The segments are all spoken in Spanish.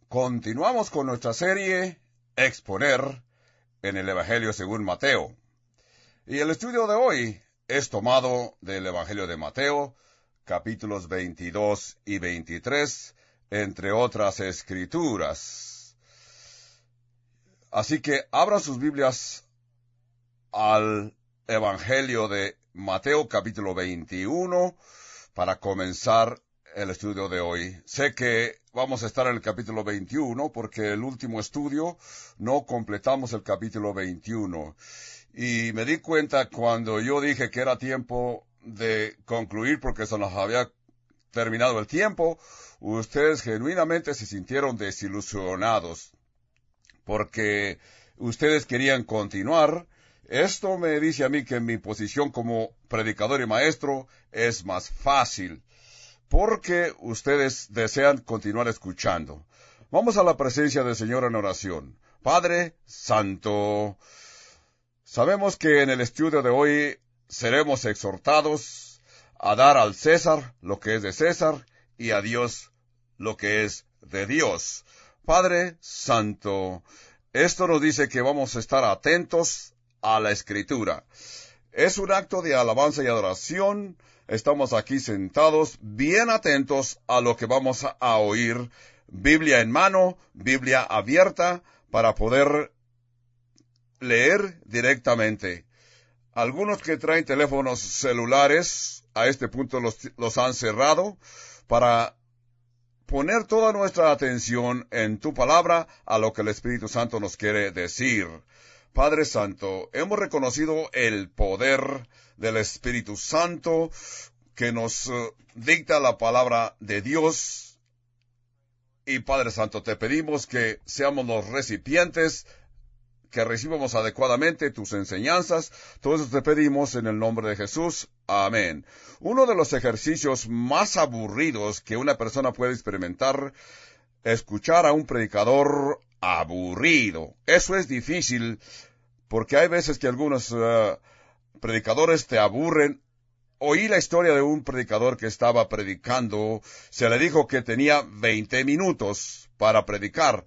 Continuamos con nuestra serie Exponer en el Evangelio según Mateo. Y el estudio de hoy es tomado del Evangelio de Mateo, capítulos 22 y 23, entre otras escrituras. Así que abran sus Biblias al Evangelio de Mateo, capítulo 21, para comenzar el estudio de hoy. Sé que vamos a estar en el capítulo 21 porque el último estudio no completamos el capítulo 21. Y me di cuenta cuando yo dije que era tiempo de concluir porque se nos había terminado el tiempo, ustedes genuinamente se sintieron desilusionados porque ustedes querían continuar. Esto me dice a mí que mi posición como predicador y maestro es más fácil, porque ustedes desean continuar escuchando. Vamos a la presencia del Señor en oración. Padre Santo, sabemos que en el estudio de hoy seremos exhortados a dar al César lo que es de César y a Dios lo que es de Dios. Padre Santo, esto nos dice que vamos a estar atentos a la Escritura. Es un acto de alabanza y adoración. Estamos aquí sentados, bien atentos a lo que vamos a oír, Biblia en mano, Biblia abierta, para poder leer directamente. Algunos que traen teléfonos celulares, a este punto los han cerrado, para poner toda nuestra atención en tu palabra, a lo que el Espíritu Santo nos quiere decir. Padre Santo, hemos reconocido el poder del Espíritu Santo que nos dicta la palabra de Dios. Y Padre Santo, te pedimos que seamos los recipientes, que recibamos adecuadamente tus enseñanzas. Todo eso te pedimos en el nombre de Jesús. Amén. Uno de los ejercicios más aburridos que una persona puede experimentar, escuchar a un predicador aburrido. Eso es difícil, porque hay veces que algunos predicadores te aburren. Oí la historia de un predicador que estaba predicando. Se le dijo que tenía 20 minutos para predicar.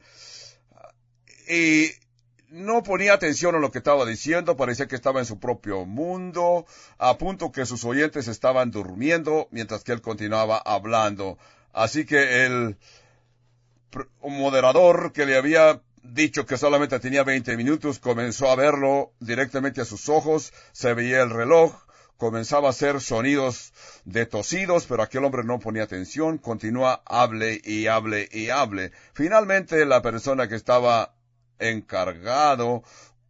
Y no ponía atención a lo que estaba diciendo. Parecía que estaba en su propio mundo, a punto que sus oyentes estaban durmiendo mientras que él continuaba hablando. Así que el moderador que le había dicho que solamente tenía 20 minutos, comenzó a verlo directamente a sus ojos. Se veía el reloj, comenzaba a hacer sonidos de tosidos, pero aquel hombre no ponía atención, continúa, hable y hable y hable. Finalmente la persona que estaba encargado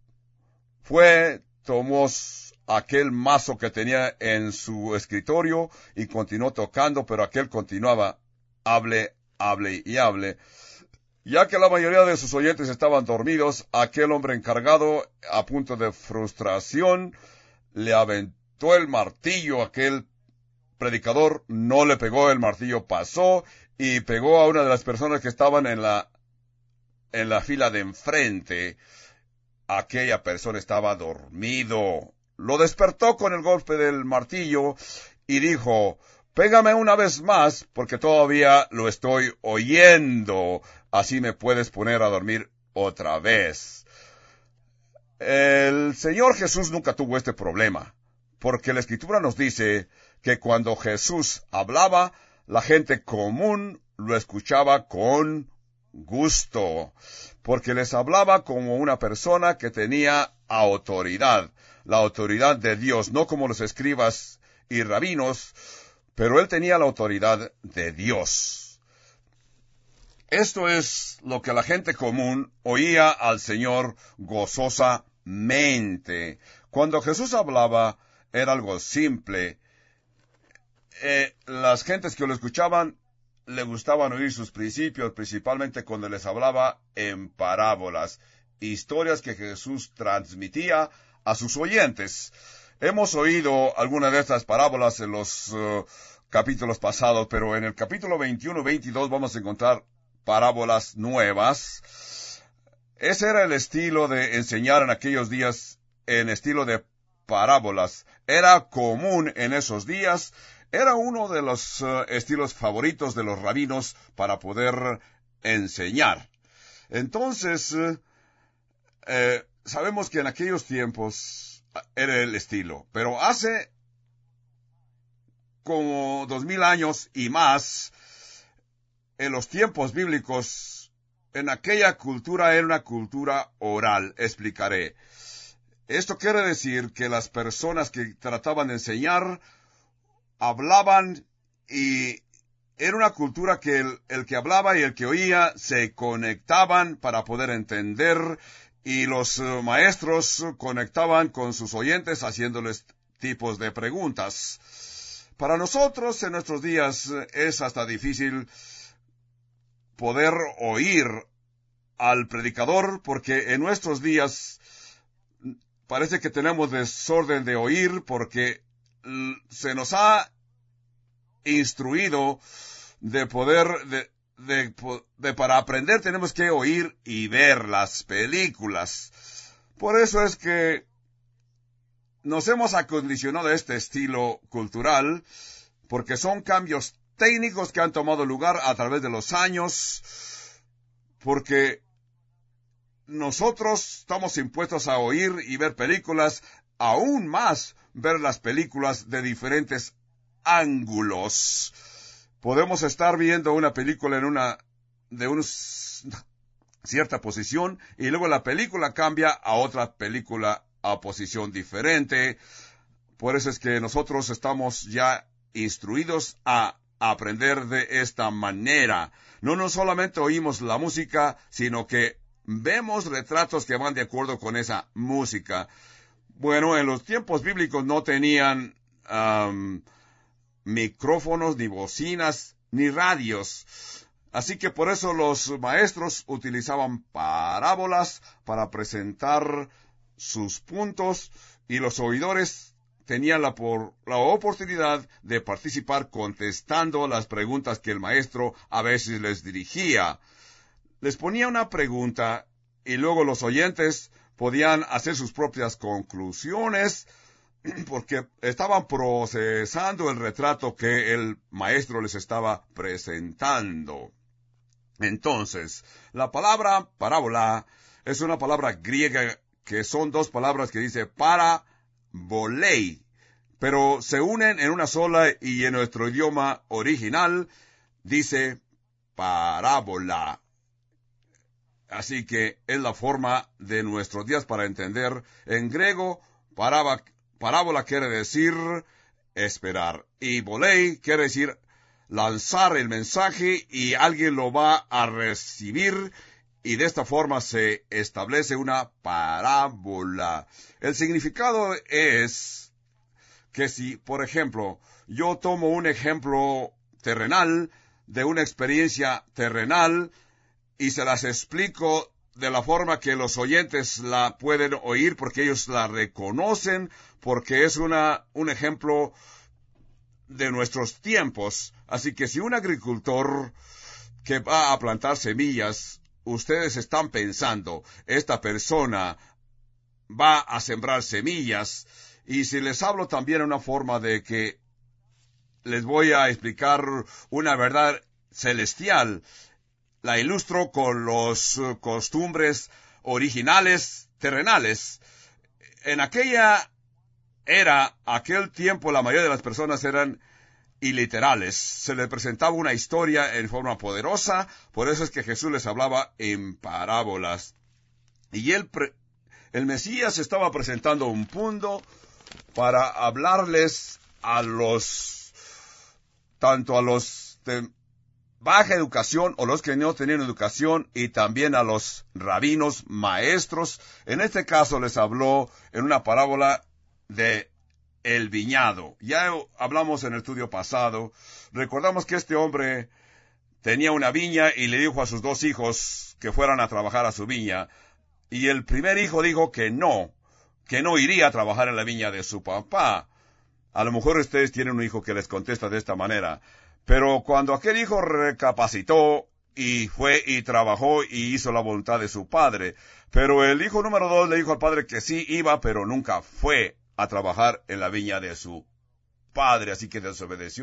tomó aquel mazo que tenía en su escritorio y continuó tocando, pero aquel continuaba, hable, hable y hable. Ya que la mayoría de sus oyentes estaban dormidos, aquel hombre encargado, a punto de frustración, le aventó el martillo. Aquel predicador no le pegó, el martillo pasó y pegó a una de las personas que estaban en la fila de enfrente. Aquella persona estaba dormido. Lo despertó con el golpe del martillo y dijo: pégame una vez más, porque todavía lo estoy oyendo. Así me puedes poner a dormir otra vez. El Señor Jesús nunca tuvo este problema, porque la Escritura nos dice que cuando Jesús hablaba, la gente común lo escuchaba con gusto, porque les hablaba como una persona que tenía autoridad, la autoridad de Dios, no como los escribas y rabinos, pero él tenía la autoridad de Dios. Esto es lo que la gente común oía al Señor gozosamente. Cuando Jesús hablaba, era algo simple. Las gentes que lo escuchaban le gustaban oír sus principios, principalmente cuando les hablaba en parábolas, historias que Jesús transmitía a sus oyentes. Hemos oído algunas de estas parábolas en los capítulos pasados, pero en el capítulo 21 y 22 vamos a encontrar parábolas nuevas. Ese era el estilo de enseñar en aquellos días, en estilo de parábolas. Era común en esos días. Era uno de los estilos favoritos de los rabinos para poder enseñar. Entonces, sabemos que en aquellos tiempos era el estilo, pero hace como 2000 años y más, en los tiempos bíblicos, en aquella cultura era una cultura oral. Explicaré. Esto quiere decir que las personas que trataban de enseñar hablaban, y era una cultura que el que hablaba y el que oía se conectaban para poder entender, y los maestros conectaban con sus oyentes haciéndoles tipos de preguntas. Para nosotros en nuestros días es hasta difícil poder oír al predicador, porque en nuestros días parece que tenemos desorden de oír, porque se nos ha instruido de poder, para aprender tenemos que oír y ver las películas. Por eso es que nos hemos acondicionado a este estilo cultural, porque son cambios técnicos que han tomado lugar a través de los años, porque nosotros estamos impuestos a oír y ver películas, aún más ver las películas de diferentes ángulos. Podemos estar viendo una película de una cierta posición, y luego la película cambia a otra película a posición diferente. Por eso es que nosotros estamos ya instruidos a aprender de esta manera. No solamente oímos la música, sino que vemos retratos que van de acuerdo con esa música. Bueno, en los tiempos bíblicos no tenían micrófonos, ni bocinas, ni radios. Así que por eso los maestros utilizaban parábolas para presentar sus puntos, y los oidores tenían la oportunidad de participar contestando las preguntas que el maestro a veces les dirigía. Les ponía una pregunta y luego los oyentes podían hacer sus propias conclusiones, porque estaban procesando el retrato que el maestro les estaba presentando. Entonces, la palabra parábola es una palabra griega que son dos palabras que dice parabolei, pero se unen en una sola, y en nuestro idioma original dice parábola. Así que es la forma de nuestros días para entender. En griego, parábola quiere decir esperar, y bolei quiere decir lanzar el mensaje y alguien lo va a recibir, y de esta forma se establece una parábola. El significado es que si, por ejemplo, yo tomo un ejemplo terrenal de una experiencia terrenal y se las explico de la forma que los oyentes la pueden oír, porque ellos la reconocen, porque es un ejemplo de nuestros tiempos. Así que si un agricultor que va a plantar semillas, ustedes están pensando, esta persona va a sembrar semillas, y si les hablo también una forma de que les voy a explicar una verdad celestial, la ilustro con los costumbres originales terrenales. En aquella era, aquel tiempo, la mayoría de las personas eran iliterales. Se les presentaba una historia en forma poderosa, por eso es que Jesús les hablaba en parábolas. Y el Mesías estaba presentando un punto para hablarles tanto a los de baja educación o los que no tenían educación, y también a los rabinos, maestros. En este caso les habló en una parábola de el viñado. Ya hablamos en el estudio pasado. Recordamos que este hombre tenía una viña y le dijo a sus dos hijos que fueran a trabajar a su viña. Y el primer hijo dijo que no iría a trabajar en la viña de su papá. A lo mejor ustedes tienen un hijo que les contesta de esta manera. Pero cuando aquel hijo recapacitó y fue y trabajó y hizo la voluntad de su padre. Pero el hijo número 2 le dijo al padre que sí iba, pero nunca fue a trabajar en la viña de su padre. Así que desobedeció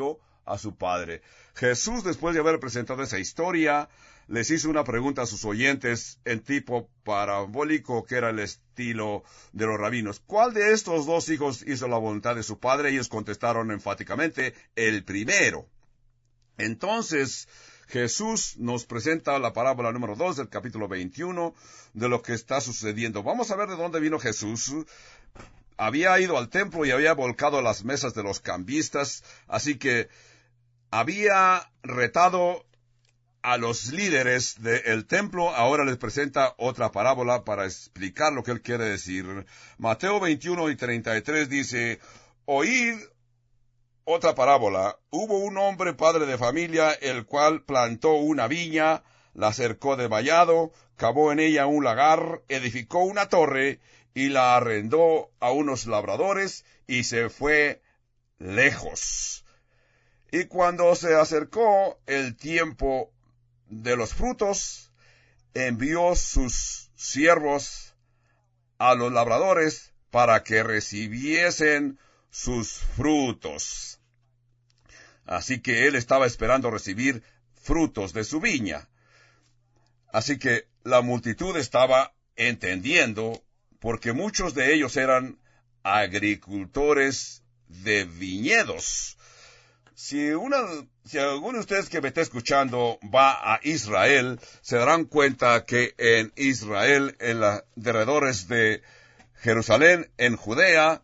a su padre. Jesús, después de haber presentado esa historia, les hizo una pregunta a sus oyentes en tipo parabólico, que era el estilo de los rabinos. ¿Cuál de estos dos hijos hizo la voluntad de su padre? Ellos contestaron enfáticamente, el primero. Entonces, Jesús nos presenta la parábola número 2 del capítulo 21 de lo que está sucediendo. Vamos a ver de dónde vino Jesús. Había ido al templo y había volcado las mesas de los cambistas, así que había retado a los líderes del templo. Ahora les presenta otra parábola para explicar lo que él quiere decir. Mateo 21 y 33 dice, oíd otra parábola. Hubo un hombre padre de familia, el cual plantó una viña, la cercó de vallado, cavó en ella un lagar, edificó una torre y la arrendó a unos labradores y se fue lejos. Y cuando se acercó el tiempo de los frutos, envió sus siervos a los labradores para que recibiesen sus frutos. Así que él estaba esperando recibir frutos de su viña. Así que la multitud estaba entendiendo, porque muchos de ellos eran agricultores de viñedos. Si alguno de ustedes que me está escuchando va a Israel, se darán cuenta que en Israel, en los alrededores de Jerusalén, en Judea,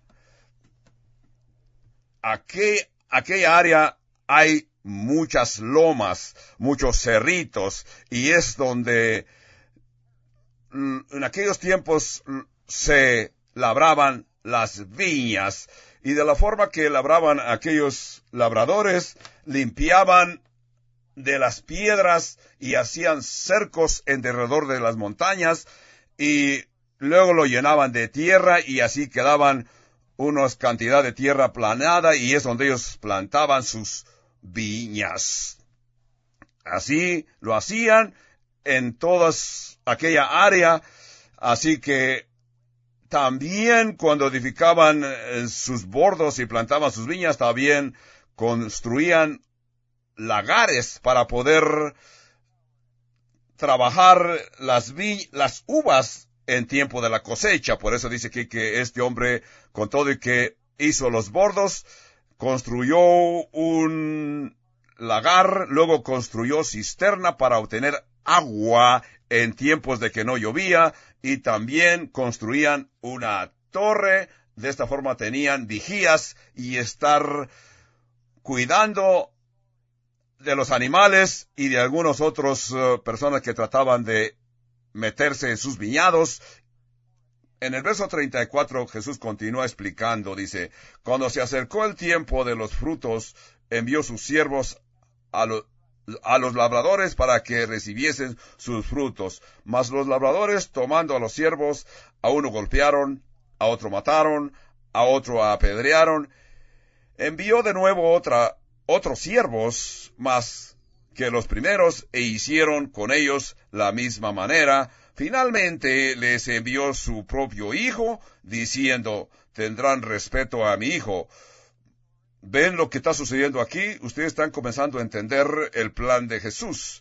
aquella área hay muchas lomas, muchos cerritos, y es donde en aquellos tiempos se labraban las viñas, y de la forma que labraban aquellos labradores, limpiaban de las piedras y hacían cercos en derredor de las montañas, y luego lo llenaban de tierra, y así quedaban una cantidad de tierra aplanada, y es donde ellos plantaban sus viñas. Así lo hacían en toda aquella área, así que también cuando edificaban sus bordos y plantaban sus viñas, también construían lagares para poder trabajar las uvas en tiempo de la cosecha. Por eso dice aquí que este hombre, con todo y que hizo los bordos, construyó un lagar, luego construyó cisterna para obtener agua en tiempos de que no llovía, y también construían una torre. De esta forma tenían vigías y estar cuidando de los animales y de algunos otros personas que trataban de meterse en sus viñados. En el verso 34 Jesús continúa explicando, dice, cuando se acercó el tiempo de los frutos, envió sus siervos a los labradores para que recibiesen sus frutos. Mas los labradores, tomando a los siervos, a uno golpearon, a otro mataron, a otro apedrearon. Envió de nuevo otros siervos, más que los primeros, e hicieron con ellos la misma manera. Finalmente les envió su propio hijo, diciendo, tendrán respeto a mi hijo. ¿Ven lo que está sucediendo aquí? Ustedes están comenzando a entender el plan de Jesús.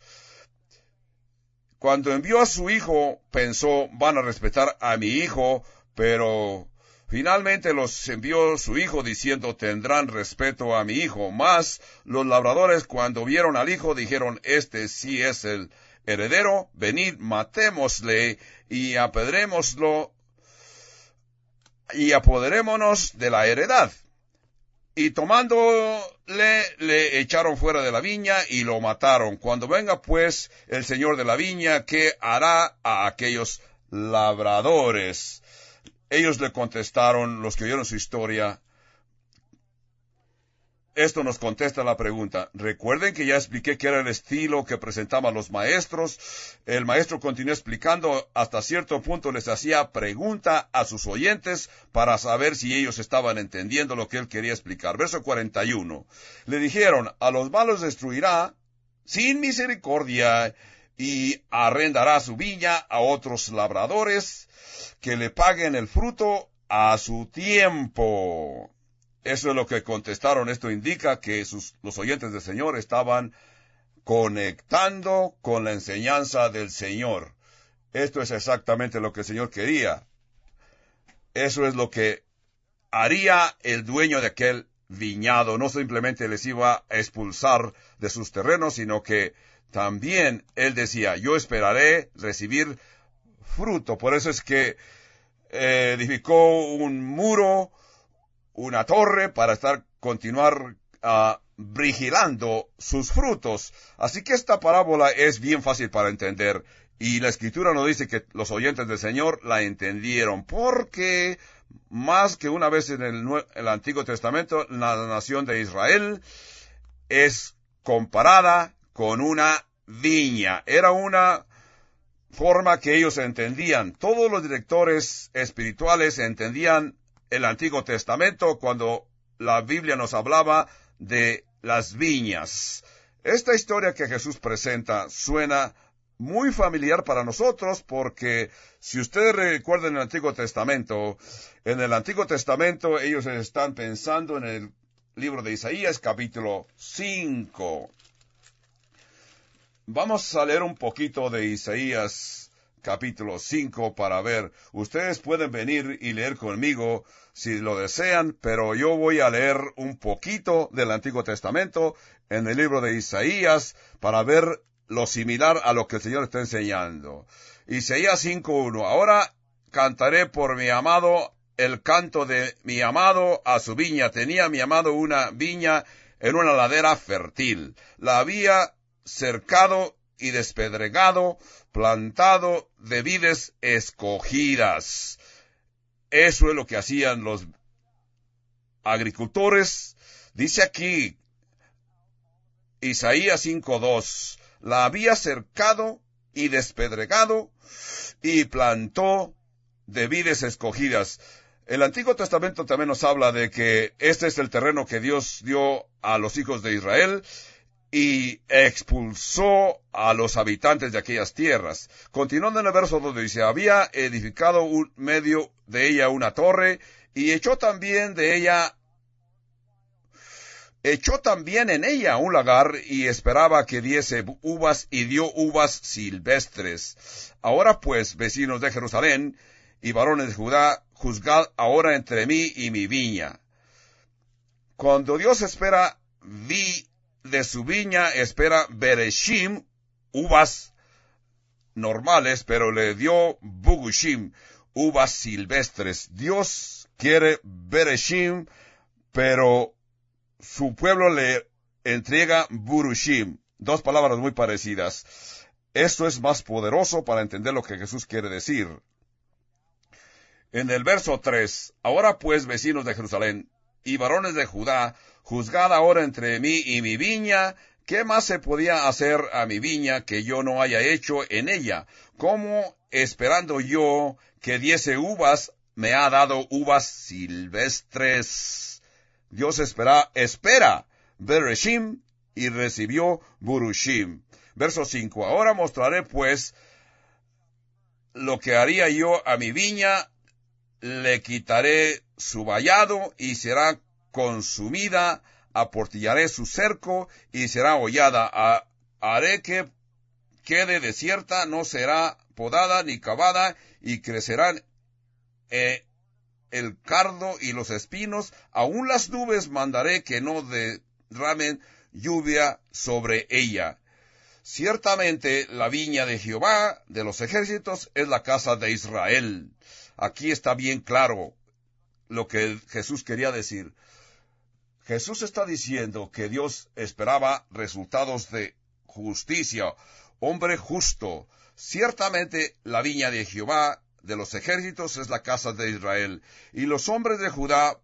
Cuando envió a su hijo, pensó, van a respetar a mi hijo, pero finalmente los envió su hijo diciendo, tendrán respeto a mi hijo. Mas los labradores, cuando vieron al hijo, dijeron, este sí es el heredero, venid, matémosle y apedrémoslo y apoderémonos de la heredad. Y tomándole, le echaron fuera de la viña y lo mataron. Cuando venga pues el señor de la viña, ¿qué hará a aquellos labradores? Ellos le contestaron, los que oyeron su historia. Esto nos contesta la pregunta. Recuerden que ya expliqué que era el estilo que presentaban los maestros. El maestro continuó explicando, hasta cierto punto les hacía pregunta a sus oyentes para saber si ellos estaban entendiendo lo que él quería explicar. Verso 41. Le dijeron, a los malos destruirá sin misericordia y arrendará su viña a otros labradores que le paguen el fruto a su tiempo. Eso es lo que contestaron. Esto indica que los oyentes del Señor estaban conectando con la enseñanza del Señor. Esto es exactamente lo que el Señor quería. Eso es lo que haría el dueño de aquel viñado. No simplemente les iba a expulsar de sus terrenos, sino que también él decía, yo esperaré recibir fruto. Por eso es que edificó un muro, una torre, para continuar vigilando sus frutos. Así que esta parábola es bien fácil para entender. Y la Escritura nos dice que los oyentes del Señor la entendieron, porque más que una vez en el Antiguo Testamento, la nación de Israel es comparada con una viña. Era una forma que ellos entendían. Todos los directores espirituales entendían el Antiguo Testamento cuando la Biblia nos hablaba de las viñas. Esta historia que Jesús presenta suena muy familiar para nosotros, porque si ustedes recuerdan el Antiguo Testamento, en el Antiguo Testamento ellos están pensando en el libro de Isaías, capítulo 5. Vamos a leer un poquito de Isaías, capítulo 5, para ver. Ustedes pueden venir y leer conmigo si lo desean, pero yo voy a leer un poquito del Antiguo Testamento en el libro de Isaías para ver lo similar a lo que el Señor está enseñando. Isaías 5:1. Ahora cantaré por mi amado el canto de mi amado a su viña. Tenía mi amado una viña en una ladera fértil. La había cercado y despedregado, plantado de vides escogidas. Eso es lo que hacían los agricultores. Dice aquí, Isaías 5:2, la había cercado y despedregado y plantó de vides escogidas. El Antiguo Testamento también nos habla de que este es el terreno que Dios dio a los hijos de Israel y expulsó a los habitantes de aquellas tierras. Continuando en el verso 2 dice, había edificado medio de ella una torre y echó también en ella un lagar y esperaba que diese uvas y dio uvas silvestres. Ahora pues, vecinos de Jerusalén y varones de Judá, juzgad ahora entre mí y mi viña. Cuando Dios espera de su viña, espera bereshim, uvas normales, pero le dio bugushim, uvas silvestres. Dios quiere bereshim, pero su pueblo le entrega burushim, dos palabras muy parecidas. Esto es más poderoso para entender lo que Jesús quiere decir. En el verso 3, ahora pues, vecinos de Jerusalén y varones de Judá, juzgad ahora entre mí y mi viña. ¿Qué más se podía hacer a mi viña que yo no haya hecho en ella? ¿Cómo, esperando yo que diese uvas, me ha dado uvas silvestres? Dios espera bereshim y recibió burushim. Verso 5. Ahora mostraré pues lo que haría yo a mi viña. Le quitaré su vallado y será consumida. Aportillaré su cerco y será hollada. Haré que quede desierta, no será podada ni cavada, y crecerán el cardo y los espinos. Aún las nubes mandaré que no derramen lluvia sobre ella. Ciertamente la viña de Jehová de los ejércitos es la casa de Israel. Aquí está bien claro lo que Jesús quería decir. Jesús está diciendo que Dios esperaba resultados de justicia, hombre justo. Ciertamente la viña de Jehová de los ejércitos es la casa de Israel, y los hombres de Judá,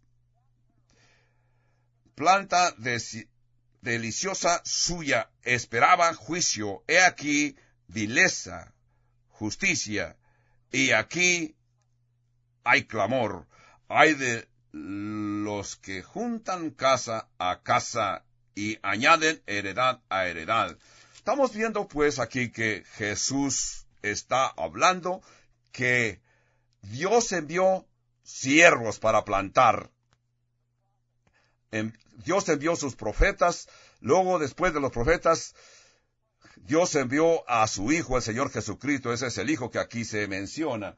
planta deliciosa suya, esperaban juicio. He aquí vileza, justicia, y aquí hay clamor. Hay de los que juntan casa a casa y añaden heredad a heredad. Estamos viendo pues aquí que Jesús está hablando que Dios envió siervos para plantar. Dios envió sus profetas, luego después de los profetas, Dios envió a su Hijo, el Señor Jesucristo. Ese es el Hijo que aquí se menciona.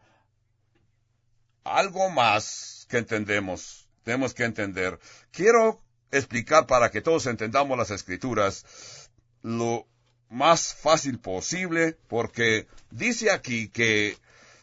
Algo más que tenemos que entender. Quiero explicar para que todos entendamos las Escrituras lo más fácil posible, porque dice aquí que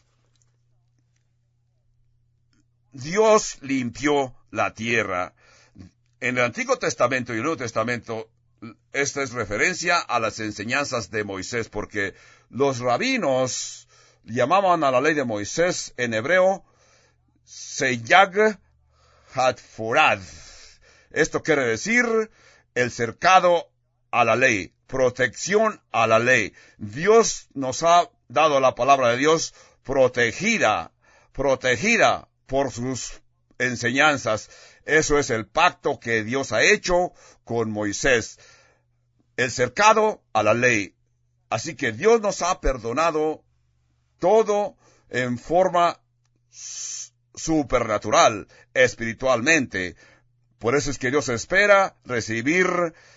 Dios limpió la tierra. En el Antiguo Testamento y el Nuevo Testamento, esta es referencia a las enseñanzas de Moisés, porque los rabinos llamaban a la ley de Moisés en hebreo Seyag Hatforad. Esto quiere decir el cercado a la ley, protección a la ley. Dios nos ha dado la palabra de Dios protegida por sus enseñanzas. Eso es el pacto que Dios ha hecho con Moisés. El cercado a la ley. Así que Dios nos ha perdonado todo en forma supernatural, espiritualmente. Por eso es que Dios espera recibir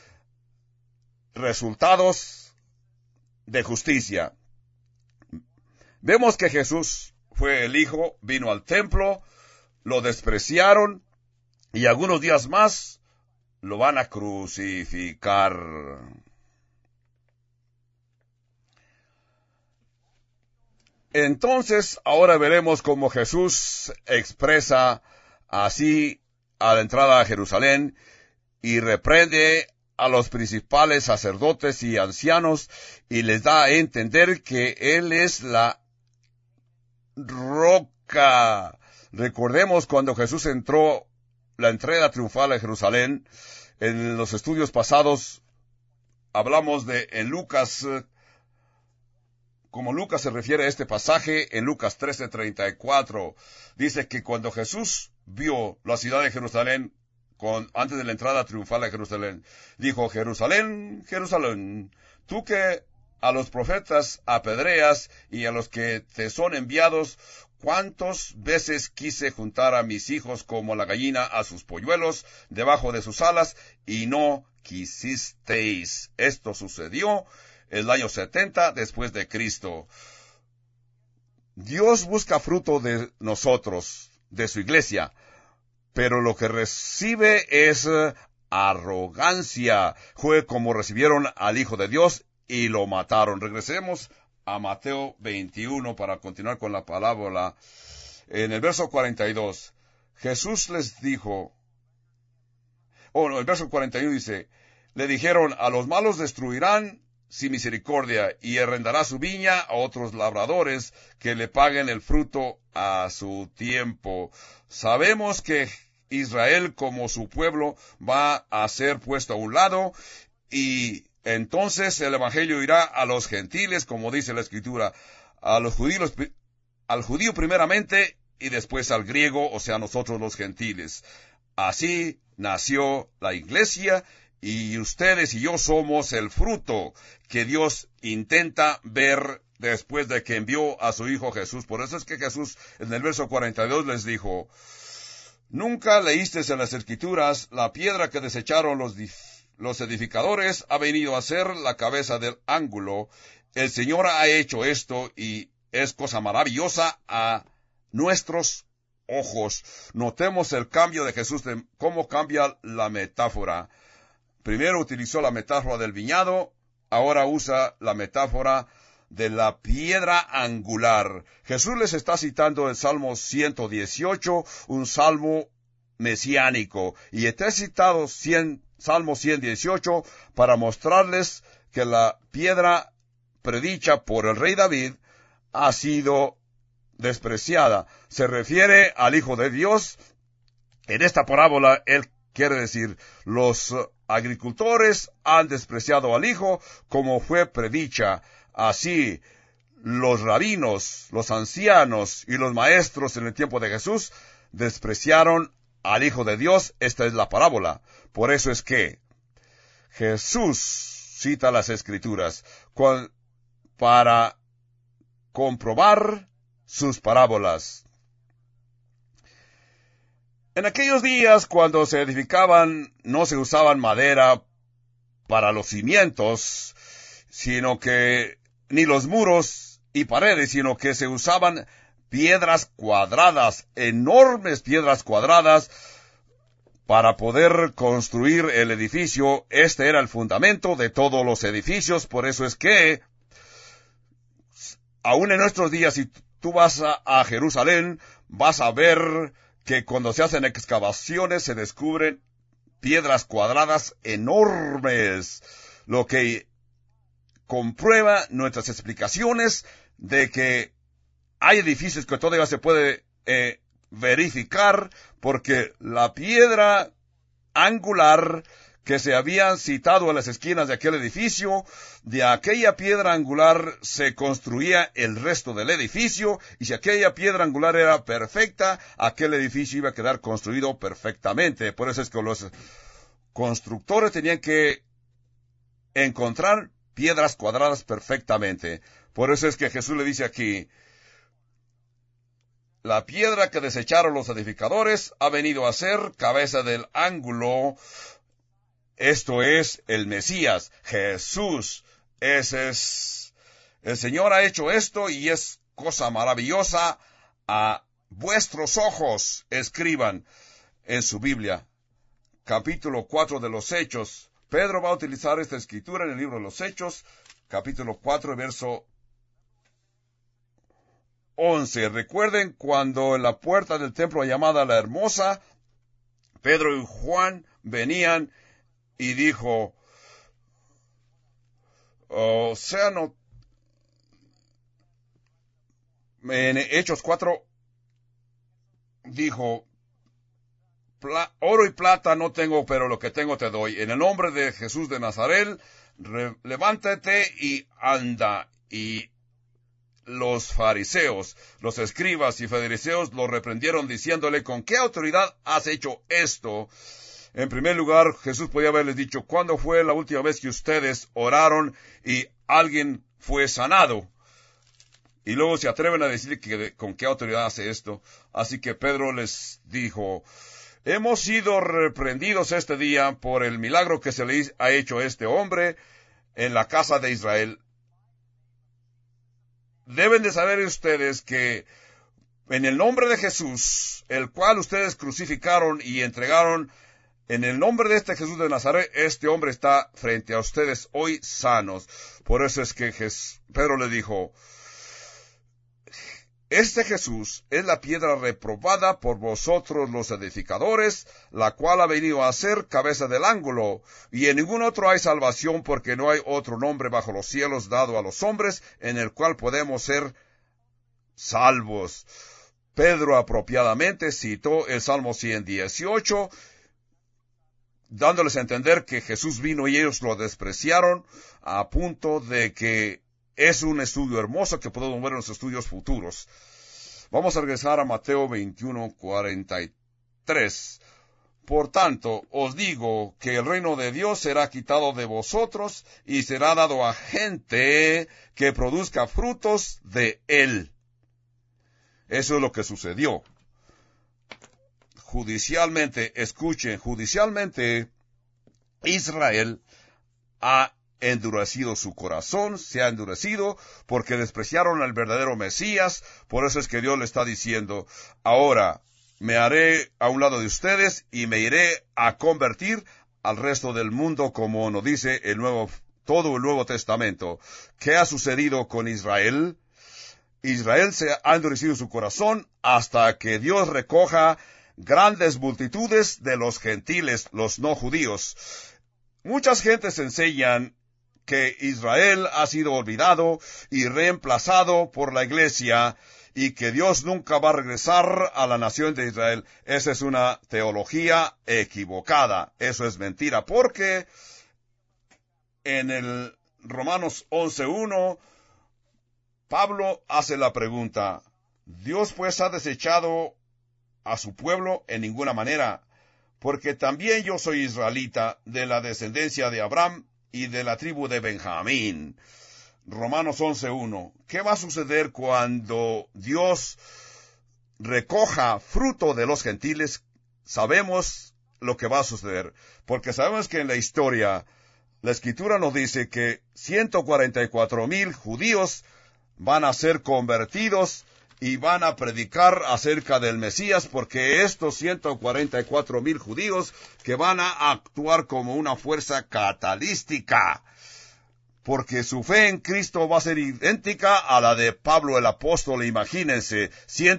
resultados de justicia. Vemos que Jesús fue el Hijo, vino al templo, lo despreciaron y algunos días más lo van a crucificar. Entonces, ahora veremos cómo Jesús expresa así a la entrada a Jerusalén y reprende a los principales sacerdotes y ancianos y les da a entender que Él es la roca. Recordemos cuando Jesús entró la entrada triunfal a Jerusalén. En los estudios pasados hablamos de en Lucas, como Lucas se refiere a este pasaje, en Lucas 13:34, dice que cuando Jesús vio la ciudad de Jerusalén, antes de la entrada triunfal a Jerusalén, dijo: Jerusalén, Jerusalén, tú que a los profetas apedreas y a los que te son enviados, ¿cuántas veces quise juntar a mis hijos como la gallina a sus polluelos debajo de sus alas, y no quisisteis? Esto sucedió el año 70 después de Cristo. Dios busca fruto de nosotros, de su iglesia, pero lo que recibe es arrogancia. Fue como recibieron al Hijo de Dios y lo mataron. Regresemos a Mateo 21 para continuar con la parábola. En el verso 42, Jesús les dijo, el verso 41 dice, le dijeron: a los malos destruirán sin misericordia, y arrendará su viña a otros labradores que le paguen el fruto a su tiempo. Sabemos que Israel, como su pueblo, va a ser puesto a un lado, y entonces el evangelio irá a los gentiles, como dice la Escritura, a los judíos, al judío primeramente, y después al griego, o sea, nosotros los gentiles. Así nació la iglesia, y ustedes y yo somos el fruto que Dios intenta ver después de que envió a su Hijo Jesús. Por eso es que Jesús en el verso 42 les dijo: ¿nunca leísteis en las Escrituras la piedra que desecharon los edificadores ha venido a ser la cabeza del ángulo? El Señor ha hecho esto y es cosa maravillosa a nuestros ojos. Notemos el cambio de Jesús, de cómo cambia la metáfora. Primero utilizó la metáfora del viñado, ahora usa la metáfora de la piedra angular. Jesús les está citando el Salmo 118, un salmo mesiánico, y está citado Salmo 118 para mostrarles que la piedra predicha por el rey David ha sido despreciada. Se refiere al Hijo de Dios. En esta parábola, él quiere decir, los agricultores han despreciado al Hijo, como fue predicha. Así, los rabinos, los ancianos y los maestros en el tiempo de Jesús despreciaron al Hijo de Dios. Esta es la parábola. Por eso es que Jesús cita las Escrituras para comprobar sus parábolas. En aquellos días, cuando se edificaban, no se usaban madera para los cimientos, sino que ni los muros y paredes, sino que se usaban piedras cuadradas, enormes piedras cuadradas, para poder construir el edificio. Este era el fundamento de todos los edificios. Por eso es que, aún en nuestros días, si tú vas a Jerusalén, vas a ver que cuando se hacen excavaciones se descubren piedras cuadradas enormes, lo que comprueba nuestras explicaciones de que hay edificios que todavía se puede verificar, porque la piedra angular que se habían citado a las esquinas de aquel edificio, de aquella piedra angular se construía el resto del edificio, y si aquella piedra angular era perfecta, aquel edificio iba a quedar construido perfectamente. Por eso es que los constructores tenían que encontrar piedras cuadradas perfectamente. Por eso es que Jesús le dice aquí, la piedra que desecharon los edificadores ha venido a ser cabeza del ángulo. Esto es el Mesías, Jesús. Ese es, el Señor ha hecho esto y es cosa maravillosa a vuestros ojos. Escriban en su Biblia, capítulo 4 de los Hechos. Pedro va a utilizar esta escritura en el libro de los Hechos, capítulo 4, verso 11. Recuerden cuando en la puerta del templo llamada La Hermosa, Pedro y Juan venían y dijo, en Hechos 4, dijo, oro y plata no tengo, pero lo que tengo te doy. En el nombre de Jesús de Nazaret, levántate y anda. Y los fariseos, los escribas y fariseos lo reprendieron diciéndole, ¿con qué autoridad has hecho esto? En primer lugar, Jesús podía haberles dicho, ¿cuándo fue la última vez que ustedes oraron y alguien fue sanado? Y luego se atreven a decir que con qué autoridad hace esto. Así que Pedro les dijo, hemos sido reprendidos este día por el milagro que se le ha hecho a este hombre en la casa de Israel. Deben de saber ustedes que en el nombre de Jesús, el cual ustedes crucificaron y entregaron, en el nombre de este Jesús de Nazaret, este hombre está frente a ustedes hoy sanos. Por eso es que Pedro le dijo, este Jesús es la piedra reprobada por vosotros los edificadores, la cual ha venido a ser cabeza del ángulo, y en ningún otro hay salvación, porque no hay otro nombre bajo los cielos dado a los hombres en el cual podemos ser salvos. Pedro apropiadamente citó el Salmo 118, dándoles a entender que Jesús vino y ellos lo despreciaron, a punto de que es un estudio hermoso que podemos ver en los estudios futuros. Vamos a regresar a Mateo 21:43. Por tanto, os digo que el reino de Dios será quitado de vosotros y será dado a gente que produzca frutos de él. Eso es lo que sucedió. Judicialmente, escuchen, judicialmente, Israel ha endurecido su corazón, se ha endurecido porque despreciaron al verdadero Mesías. Por eso es que Dios le está diciendo, ahora me haré a un lado de ustedes y me iré a convertir al resto del mundo, como nos dice todo el Nuevo Testamento. ¿Qué ha sucedido con Israel? Israel se ha endurecido su corazón hasta que Dios recoja grandes multitudes de los gentiles, los no judíos. Muchas gentes enseñan que Israel ha sido olvidado y reemplazado por la iglesia y que Dios nunca va a regresar a la nación de Israel. Esa es una teología equivocada. Eso es mentira, porque en el Romanos 11:1, Pablo hace la pregunta, ¿Dios pues ha desechado a su pueblo? En ninguna manera, porque también yo soy israelita, de la descendencia de Abraham y de la tribu de Benjamín. Romanos 11:1. ¿Qué va a suceder cuando Dios recoja fruto de los gentiles? sabemos lo que va a suceder, porque sabemos que en la historia, la Escritura nos dice que 144,000 judíos van a ser convertidos y van a predicar acerca del Mesías, porque estos 144,000 judíos que van a actuar como una fuerza catalística, porque su fe en Cristo va a ser idéntica a la de Pablo el apóstol. Imagínense,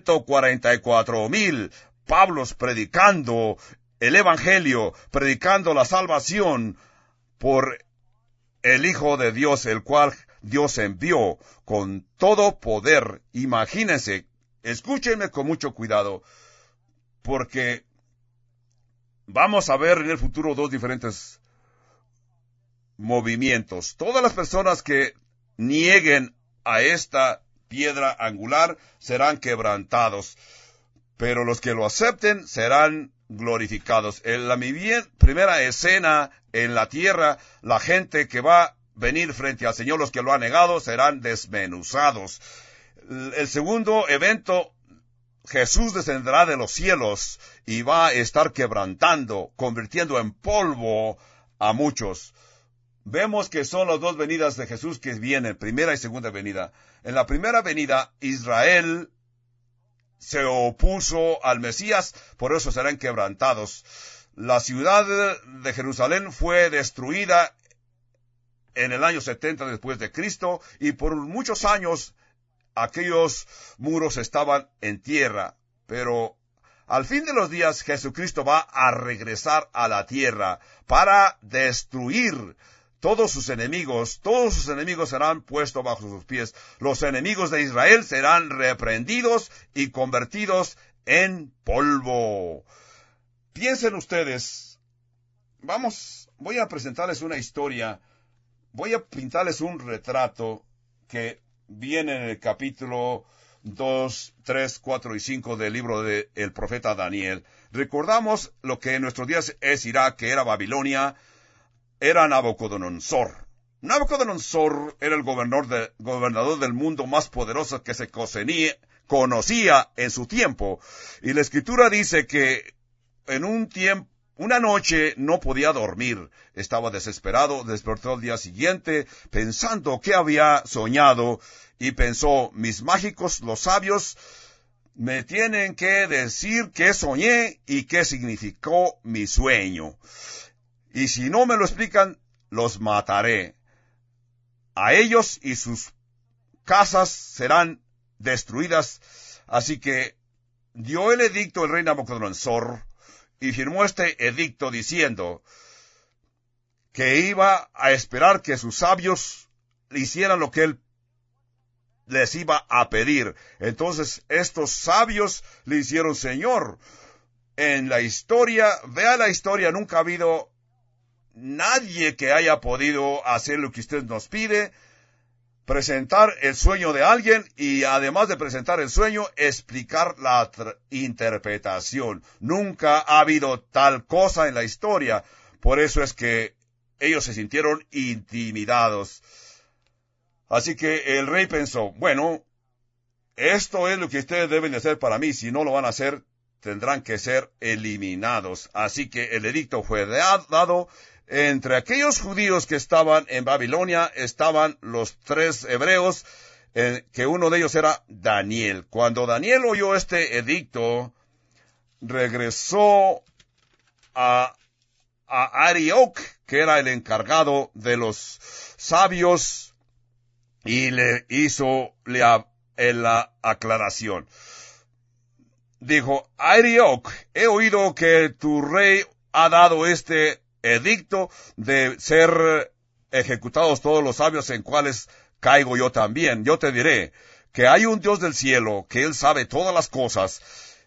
144,000 Pablos predicando el Evangelio, predicando la salvación por el Hijo de Dios, el cual Dios envió con todo poder. Imagínense, escúchenme con mucho cuidado, porque vamos a ver en el futuro dos diferentes movimientos. Todas las personas que nieguen a esta piedra angular serán quebrantados, pero los que lo acepten serán glorificados. En la primera escena en la tierra, la gente que va a venir frente al Señor, los que lo han negado, serán desmenuzados. El segundo evento, Jesús descenderá de los cielos y va a estar quebrantando, convirtiendo en polvo a muchos. Vemos que son las dos venidas de Jesús que vienen, primera y segunda venida. En la primera venida, Israel se opuso al Mesías, por eso serán quebrantados. La ciudad de Jerusalén fue destruida en el año 70 después de Cristo, y por muchos años aquellos muros estaban en tierra. Pero al fin de los días Jesucristo va a regresar a la tierra para destruir todos sus enemigos serán puestos bajo sus pies. Los enemigos de Israel serán reprendidos y convertidos en polvo. Piensen ustedes, voy a presentarles una historia, voy a pintarles un retrato que viene en el capítulo 2, 3, 4 y 5 del libro del profeta Daniel. Recordamos lo que en nuestros días es Irak, que era Babilonia, era Nabucodonosor. Nabucodonosor era el gobernador del mundo más poderoso que se conocía en su tiempo. Y la Escritura dice que en una noche no podía dormir. Estaba desesperado, despertó al día siguiente pensando que había soñado y pensó, mis mágicos, los sabios, me tienen que decir qué soñé y qué significó mi sueño. Y si no me lo explican, los mataré. A ellos y sus casas serán destruidas. Así que dio el edicto el rey Nabucodonosor y firmó este edicto diciendo que iba a esperar que sus sabios hicieran lo que él les iba a pedir. Entonces estos sabios le hicieron, Señor, en la historia, vea la historia, nunca ha habido nadie que haya podido hacer lo que usted nos pide, presentar el sueño de alguien y además de presentar el sueño, explicar la interpretación. Nunca ha habido tal cosa en la historia. Por eso es que ellos se sintieron intimidados. Así que el rey pensó, bueno, esto es lo que ustedes deben de hacer para mí. Si no lo van a hacer, tendrán que ser eliminados. Así que el edicto fue dado. Entre aquellos judíos que estaban en Babilonia estaban los 3 hebreos, que uno de ellos era Daniel. Cuando Daniel oyó este edicto, regresó a Arioc, que era el encargado de los sabios, y le hizo la aclaración. Dijo, Arioc, he oído que tu rey ha dado este edicto de ser ejecutados todos los sabios, en cuales caigo yo también. Yo te diré que hay un Dios del cielo, que él sabe todas las cosas.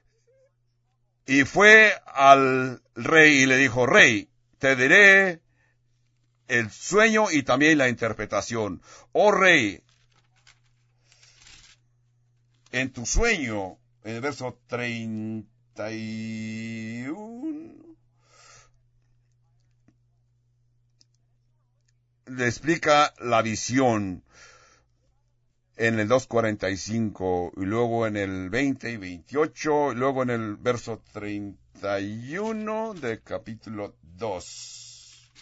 Y fue al rey y le dijo, rey, te diré el sueño y también la interpretación. Oh rey, en tu sueño, en el verso 31, le explica la visión. en el 2:45, y luego en el 20 y 28, y luego en el verso 31 del capítulo 2.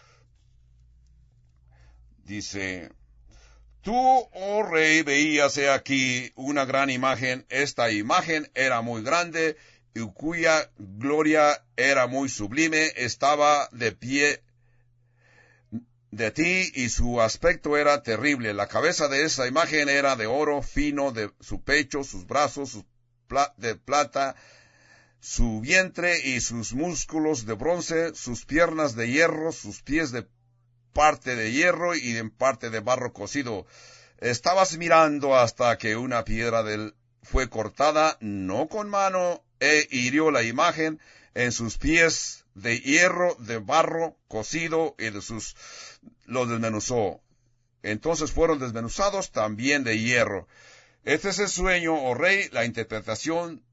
Dice: Tú, oh rey, veías aquí una gran imagen. Esta imagen era muy grande y cuya gloria era muy sublime. Estaba de pie de ti y su aspecto era terrible. La cabeza de esa imagen era de oro fino, de su pecho, sus brazos de plata, su vientre y sus músculos de bronce, sus piernas de hierro, sus pies de parte de hierro y en parte de barro cocido. Estabas mirando hasta que una piedra fue cortada, no con mano, e hirió la imagen en sus pies de hierro, de barro cocido, y los desmenuzó. Entonces fueron desmenuzados también de hierro. Este es el sueño, oh rey, la interpretación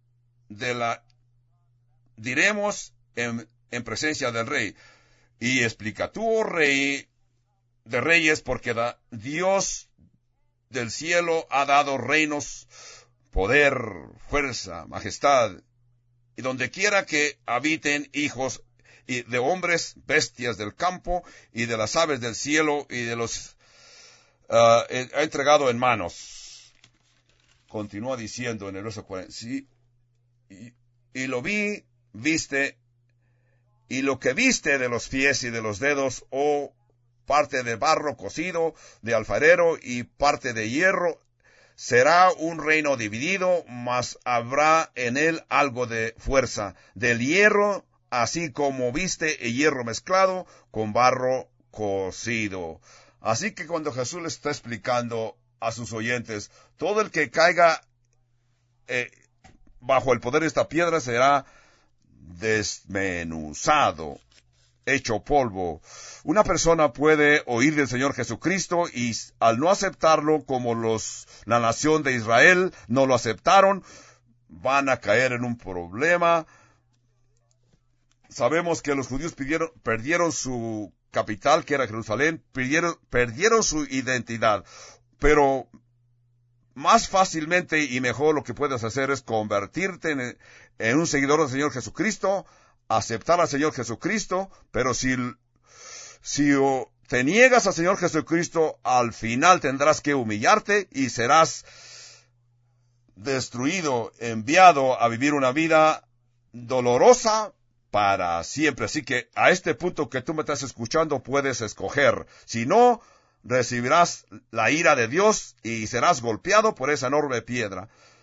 diremos en presencia del rey. Y explica: tú, oh rey de reyes, porque Dios del cielo ha dado reinos, poder, fuerza, majestad, y donde quiera que habiten hijos y de hombres, bestias del campo y de las aves del cielo, y de los ha entregado en manos. Continúa diciendo en el verso 40, sí, y lo viste, y lo que viste de los pies y de los dedos, oh parte de barro cocido de alfarero y parte de hierro, será un reino dividido, mas habrá en él algo de fuerza, del hierro, así como viste el hierro mezclado con barro cocido. Así que cuando Jesús le está explicando a sus oyentes, todo el que caiga bajo el poder de esta piedra será desmenuzado, hecho polvo. Una persona puede oír del Señor Jesucristo y al no aceptarlo, como la nación de Israel no lo aceptaron, van a caer en un problema. Sabemos que los judíos perdieron su capital, que era Jerusalén, perdieron su identidad, pero más fácilmente y mejor lo que puedes hacer es convertirte en un seguidor del Señor Jesucristo, aceptar al Señor Jesucristo, pero si te niegas al Señor Jesucristo, al final tendrás que humillarte y serás destruido, enviado a vivir una vida dolorosa para siempre. Así que a este punto que tú me estás escuchando puedes escoger. Si no, recibirás la ira de Dios y serás golpeado por esa enorme piedra.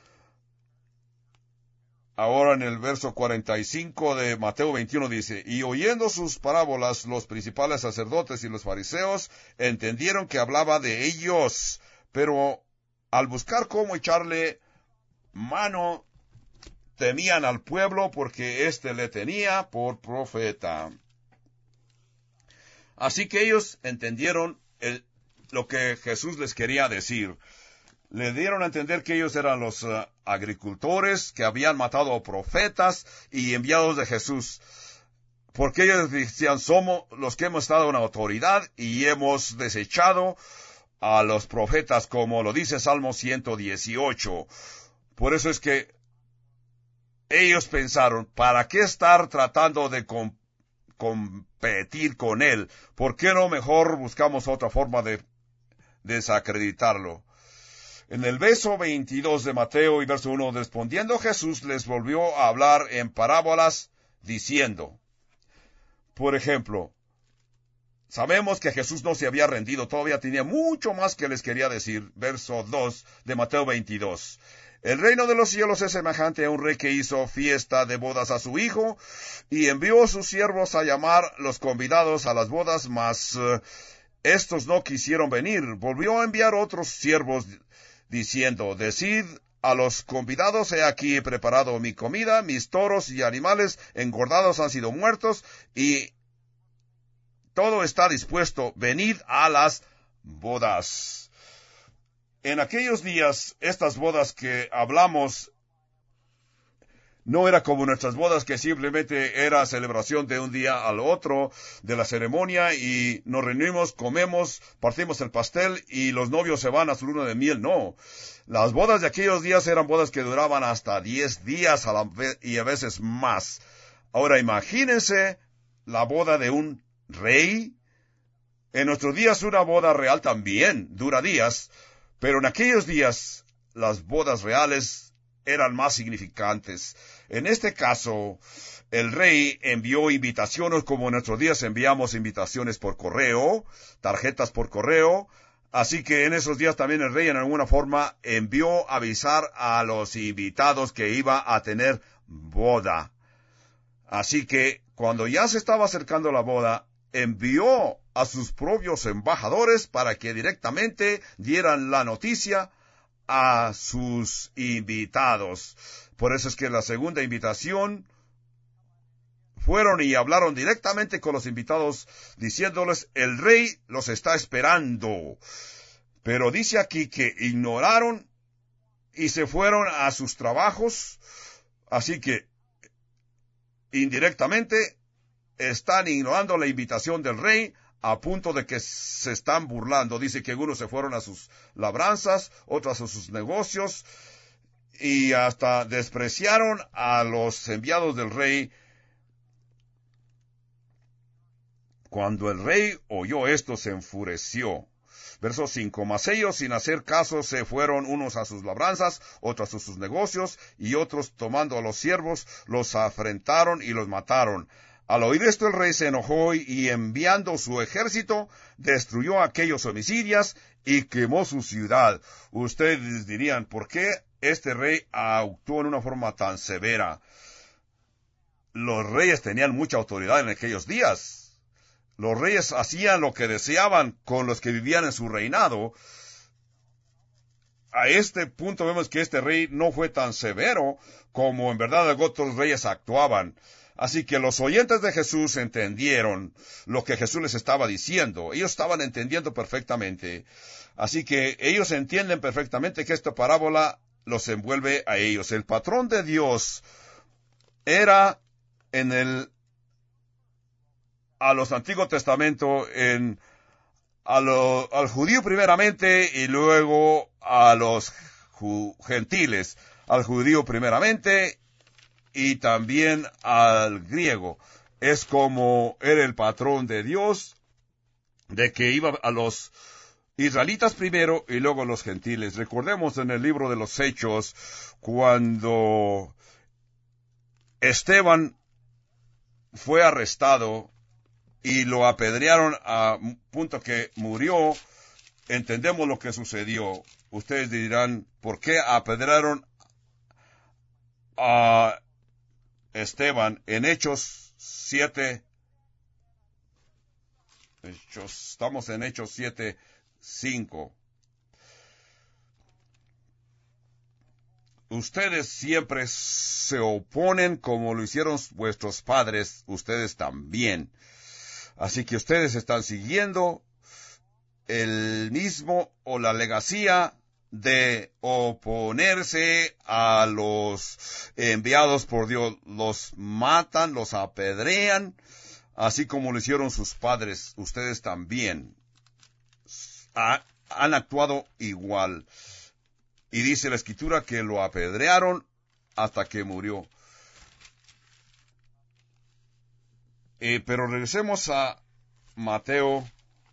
Ahora en el verso 45 de Mateo 21 dice: y oyendo sus parábolas, los principales sacerdotes y los fariseos entendieron que hablaba de ellos, pero al buscar cómo echarle mano, temían al pueblo, porque éste le tenía por profeta. Así que ellos entendieron lo que Jesús les quería decir. Le dieron a entender que ellos eran los agricultores que habían matado profetas y enviados de Jesús. Porque ellos decían: somos los que hemos estado en autoridad y hemos desechado a los profetas, como lo dice Salmo 118. Por eso es que ellos pensaron: ¿para qué estar tratando de competir con él? ¿Por qué no mejor buscamos otra forma de desacreditarlo? En el verso 22 de Mateo y verso 1, respondiendo Jesús les volvió a hablar en parábolas, diciendo, por ejemplo, sabemos que Jesús no se había rendido, todavía tenía mucho más que les quería decir. Verso 2 de Mateo 22. El reino de los cielos es semejante a un rey que hizo fiesta de bodas a su hijo y envió a sus siervos a llamar los convidados a las bodas, mas estos no quisieron venir. Volvió a enviar otros siervos diciendo, decid a los convidados, he aquí he preparado mi comida, mis toros y animales engordados han sido muertos y todo está dispuesto, venid a las bodas. En aquellos días, estas bodas que hablamos No era como nuestras bodas, que simplemente era celebración de un día al otro de la ceremonia y nos reunimos, comemos, partimos el pastel y los novios se van a su luna de miel. No. Las bodas de aquellos días eran bodas que duraban hasta 10 días y a veces más. Ahora imagínense la boda de un rey. En nuestros días una boda real también dura días, pero en aquellos días las bodas reales eran más significantes. En este caso, el rey envió invitaciones como en nuestros días enviamos invitaciones por correo, tarjetas por correo. Así que en esos días también el rey en alguna forma envió avisar a los invitados que iba a tener boda. Así que cuando ya se estaba acercando la boda, envió a sus propios embajadores para que directamente dieran la noticia a sus invitados. Por eso es que la segunda invitación fueron y hablaron directamente con los invitados, diciéndoles, el rey los está esperando. Pero dice aquí que ignoraron y se fueron a sus trabajos. Así que, indirectamente, están ignorando la invitación del rey, a punto de que se están burlando. Dice que algunos se fueron a sus labranzas, otros a sus negocios, y hasta despreciaron a los enviados del rey. Cuando el rey oyó esto, se enfureció. Verso 5. Mas ellos, sin hacer caso, se fueron unos a sus labranzas, otros a sus negocios, y otros, tomando a los siervos, los afrentaron y los mataron. Al oír esto, el rey se enojó y enviando su ejército, destruyó a aquellos homicidas y quemó su ciudad. Ustedes dirían, ¿por qué este rey actuó en una forma tan severa? Los reyes tenían mucha autoridad en aquellos días. Los reyes hacían lo que deseaban con los que vivían en su reinado. A este punto vemos que este rey no fue tan severo como en verdad otros reyes actuaban. Así que los oyentes de Jesús entendieron lo que Jesús les estaba diciendo. Ellos estaban entendiendo perfectamente. Así que ellos entienden perfectamente que esta parábola los envuelve a ellos. El patrón de Dios era a los Antiguo Testamento, al judío primeramente y luego a los gentiles. Al judío primeramente y también al griego. Es como era el patrón de Dios, de que iba a los israelitas primero y luego a los gentiles. Recordemos en el libro de los Hechos, cuando Esteban fue arrestado y lo apedrearon a punto que murió. Entendemos lo que sucedió. Ustedes dirán, ¿por qué apedrearon a Esteban? En Hechos 7, estamos en Hechos 7, 5. Ustedes siempre se oponen como lo hicieron vuestros padres, ustedes también. Así que ustedes están siguiendo el mismo o la legacía de oponerse a los enviados por Dios. Los matan, los apedrean, así como lo hicieron sus padres. Ustedes también han actuado igual. Y dice la Escritura que lo apedrearon hasta que murió. Pero regresemos a Mateo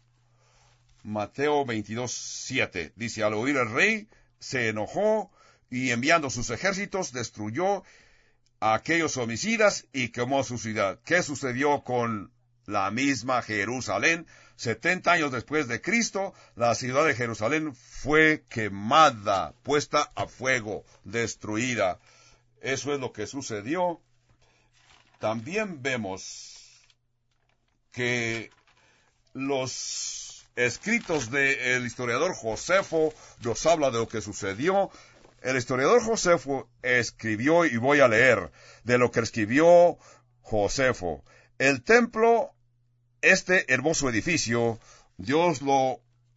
22:7. Dice, al oír el rey, se enojó y enviando sus ejércitos, destruyó a aquellos homicidas y quemó su ciudad. ¿Qué sucedió con la misma Jerusalén? 70 años después de Cristo, la ciudad de Jerusalén fue quemada, puesta a fuego, destruida. Eso es lo que sucedió. También vemos que los escritos del historiador Josefo nos habla de lo que sucedió. El historiador Josefo escribió, y voy a leer de lo que escribió Josefo. El templo, este hermoso edificio, Dios lo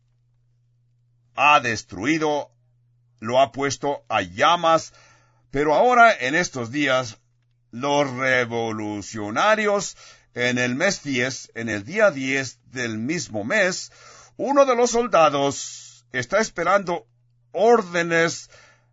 ha destruido, lo ha puesto a llamas, pero ahora en estos días los revolucionarios, en el mes 10, en el día 10 del mismo mes, uno de los soldados está esperando órdenes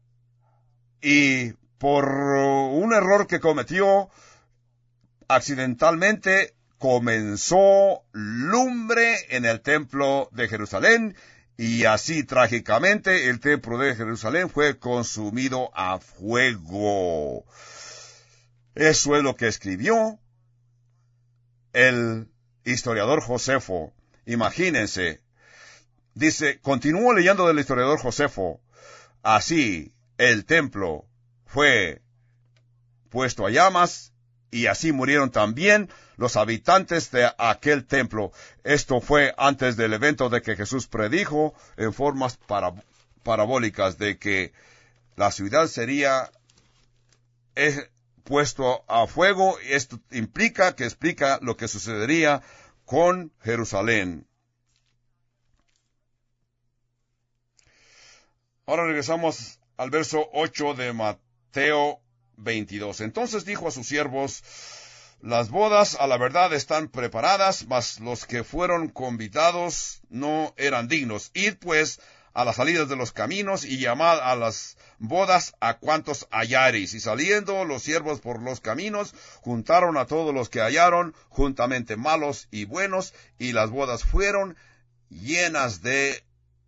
y por un error que cometió, accidentalmente comenzó lumbre en el templo de Jerusalén y así trágicamente el templo de Jerusalén fue consumido a fuego. Eso es lo que escribió el historiador Josefo. Imagínense. Dice, continúo leyendo del historiador Josefo. Así el templo fue puesto a llamas y así murieron también los habitantes de aquel templo. Esto fue antes del evento de que Jesús predijo en formas parabólicas de que la ciudad sería puesto a fuego. Y esto explica lo que sucedería con Jerusalén. Ahora regresamos al verso 8 de Mateo 22. Entonces dijo a sus siervos, las bodas a la verdad están preparadas, mas los que fueron convidados no eran dignos. Id pues a las salidas de los caminos y llamad a las bodas a cuantos hallareis. Y saliendo los siervos por los caminos, juntaron a todos los que hallaron, juntamente malos y buenos, y las bodas fueron llenas de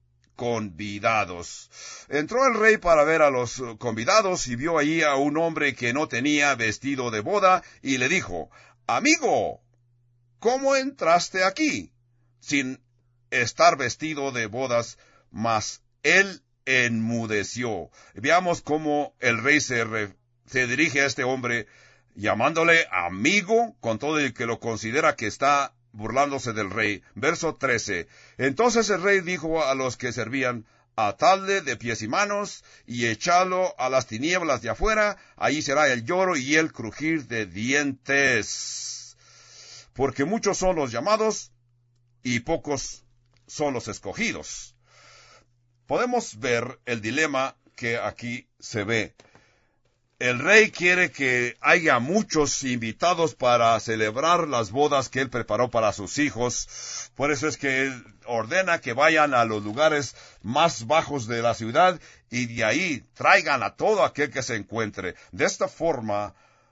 convidados. Entró el rey para ver a los convidados y vio allí a un hombre que no tenía vestido de boda y le dijo, amigo, ¿cómo entraste aquí sin estar vestido de bodas? Mas él enmudeció. Veamos cómo el rey se dirige a este hombre llamándole amigo con todo el que lo considera que está burlándose del rey. Verso 13. Entonces el rey dijo a los que servían, atadle de pies y manos y echadlo a las tinieblas de afuera, allí será el lloro y el crujir de dientes. Porque muchos son los llamados y pocos son los escogidos. Podemos ver el dilema que aquí se ve. El rey quiere que haya muchos invitados para celebrar las bodas que él preparó para sus hijos. Por eso es que él ordena que vayan a los lugares más bajos de la ciudad y de ahí traigan a todo aquel que se encuentre. De esta forma,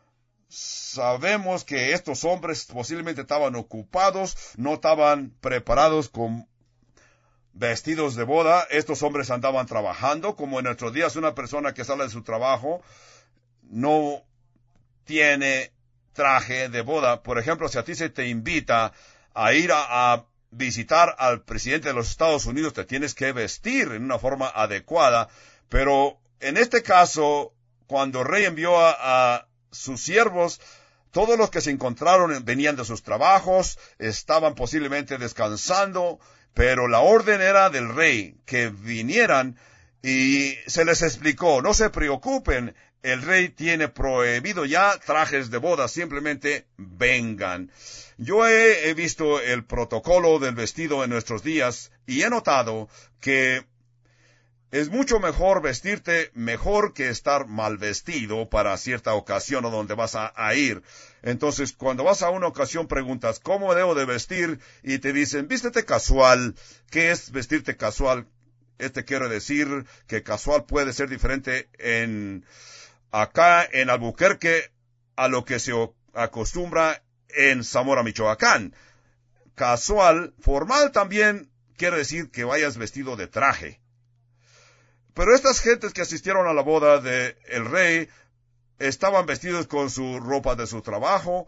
sabemos que estos hombres posiblemente estaban ocupados, no estaban preparados con vestidos de boda. Estos hombres andaban trabajando, como en nuestros días una persona que sale de su trabajo no tiene traje de boda. Por ejemplo, si a ti se te invita a ir a visitar al presidente de los Estados Unidos, te tienes que vestir en una forma adecuada. Pero en este caso, cuando el rey envió a sus siervos, todos los que se encontraron venían de sus trabajos, estaban posiblemente descansando, pero la orden era del rey que vinieran y se les explicó, no se preocupen, el rey tiene prohibido ya trajes de boda, simplemente vengan. Yo he visto el protocolo del vestido en nuestros días y he notado que es mucho mejor vestirte mejor que estar mal vestido para cierta ocasión o donde vas a ir. Entonces, cuando vas a una ocasión preguntas, ¿cómo debo de vestir? Y te dicen, vístete casual. ¿Qué es vestirte casual? Quiere decir que casual puede ser diferente acá en Albuquerque a lo que se acostumbra en Zamora, Michoacán. Casual, formal también quiere decir que vayas vestido de traje. Pero estas gentes que asistieron a la boda del rey estaban vestidos con su ropa de su trabajo.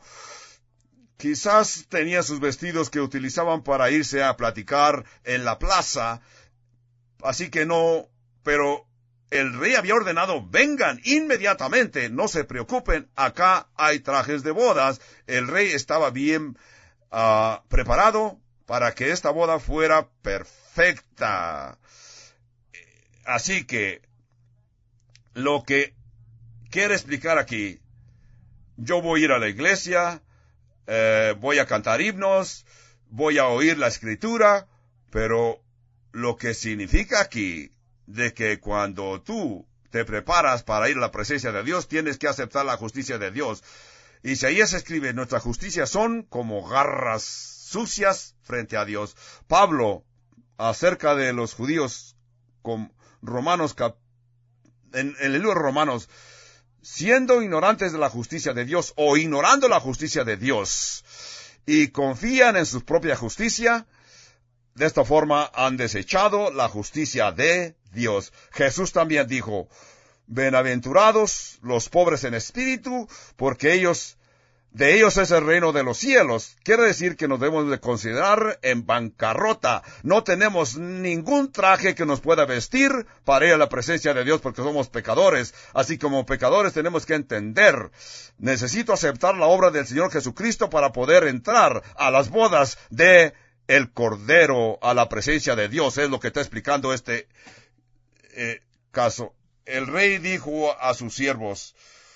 Quizás tenían sus vestidos que utilizaban para irse a platicar en la plaza. Así que no, pero el rey había ordenado, vengan inmediatamente, no se preocupen, acá hay trajes de bodas. El rey estaba bien preparado para que esta boda fuera perfecta. Así que, lo que quiere explicar aquí, yo voy a ir a la iglesia, voy a cantar himnos, voy a oír la escritura, pero lo que significa aquí, de que cuando tú te preparas para ir a la presencia de Dios, tienes que aceptar la justicia de Dios. Isaías escribe, nuestras justicias son como garras sucias frente a Dios. Pablo, acerca de los judíos, con Romanos, en el libro de Romanos, siendo ignorantes de la justicia de Dios, o ignorando la justicia de Dios, y confían en su propia justicia, de esta forma han desechado la justicia de Dios. Jesús también dijo, bienaventurados los pobres en espíritu, porque de ellos es el reino de los cielos. Quiere decir que nos debemos de considerar en bancarrota. No tenemos ningún traje que nos pueda vestir para ir a la presencia de Dios porque somos pecadores. Así como pecadores tenemos que entender, necesito aceptar la obra del Señor Jesucristo para poder entrar a las bodas de el Cordero, a la presencia de Dios. Es lo que está explicando este caso. El rey dijo a sus siervos,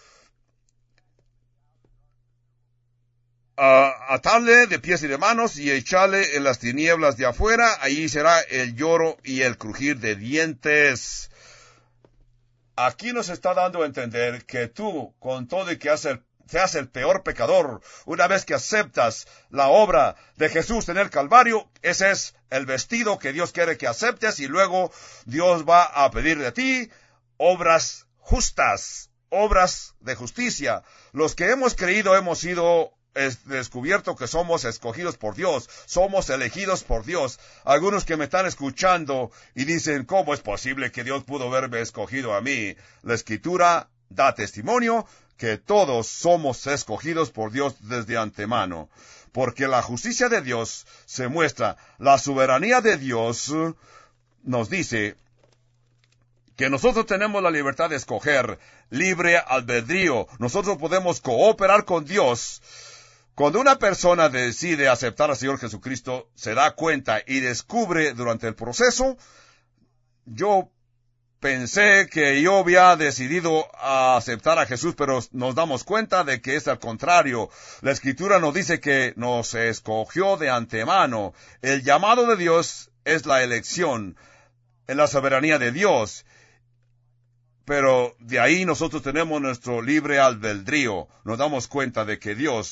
atadle de pies y de manos y echarle en las tinieblas de afuera, allí será el lloro y el crujir de dientes. Aquí nos está dando a entender que tú, con todo y que seas el peor pecador, una vez que aceptas la obra de Jesús en el Calvario, ese es el vestido que Dios quiere que aceptes, y luego Dios va a pedir de ti obras justas, obras de justicia. Los que hemos creído hemos sido descubierto que somos escogidos por Dios, somos elegidos por Dios. Algunos que me están escuchando y dicen, ¿cómo es posible que Dios pudo haberme escogido a mí? La Escritura da testimonio que todos somos escogidos por Dios desde antemano, porque la justicia de Dios se muestra. La soberanía de Dios nos dice que nosotros tenemos la libertad de escoger, libre albedrío. Nosotros podemos cooperar con Dios. Cuando una persona decide aceptar al Señor Jesucristo, se da cuenta y descubre durante el proceso, yo pensé que yo había decidido aceptar a Jesús, pero nos damos cuenta de que es al contrario. La Escritura nos dice que nos escogió de antemano. El llamado de Dios es la elección en la soberanía de Dios. Pero de ahí nosotros tenemos nuestro libre albedrío. Nos damos cuenta de que Dios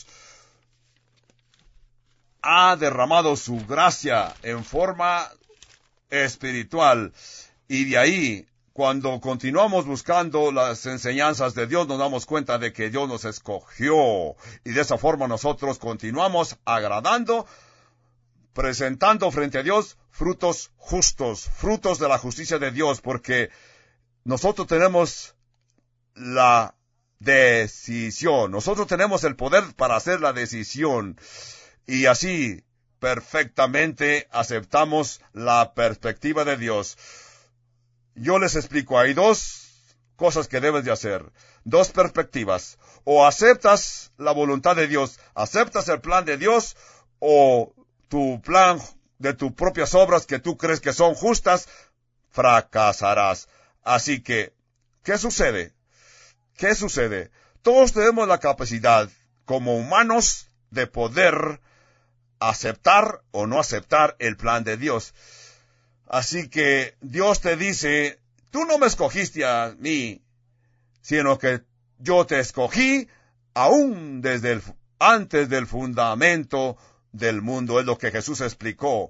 ha derramado su gracia en forma espiritual. Y de ahí, cuando continuamos buscando las enseñanzas de Dios, nos damos cuenta de que Dios nos escogió. Y de esa forma nosotros continuamos agradando, presentando frente a Dios frutos justos, frutos de la justicia de Dios, porque nosotros tenemos la decisión. Nosotros tenemos el poder para hacer la decisión. Y así perfectamente aceptamos la perspectiva de Dios. Yo les explico, hay dos cosas que debes de hacer, dos perspectivas. O aceptas la voluntad de Dios, aceptas el plan de Dios, o tu plan de tus propias obras que tú crees que son justas, fracasarás. Así que, ¿qué sucede? ¿Qué sucede? Todos tenemos la capacidad, como humanos, de poder aceptar o no aceptar el plan de Dios. Así que Dios te dice, tú no me escogiste a mí, sino que yo te escogí aún antes del fundamento del mundo. Es lo que Jesús explicó.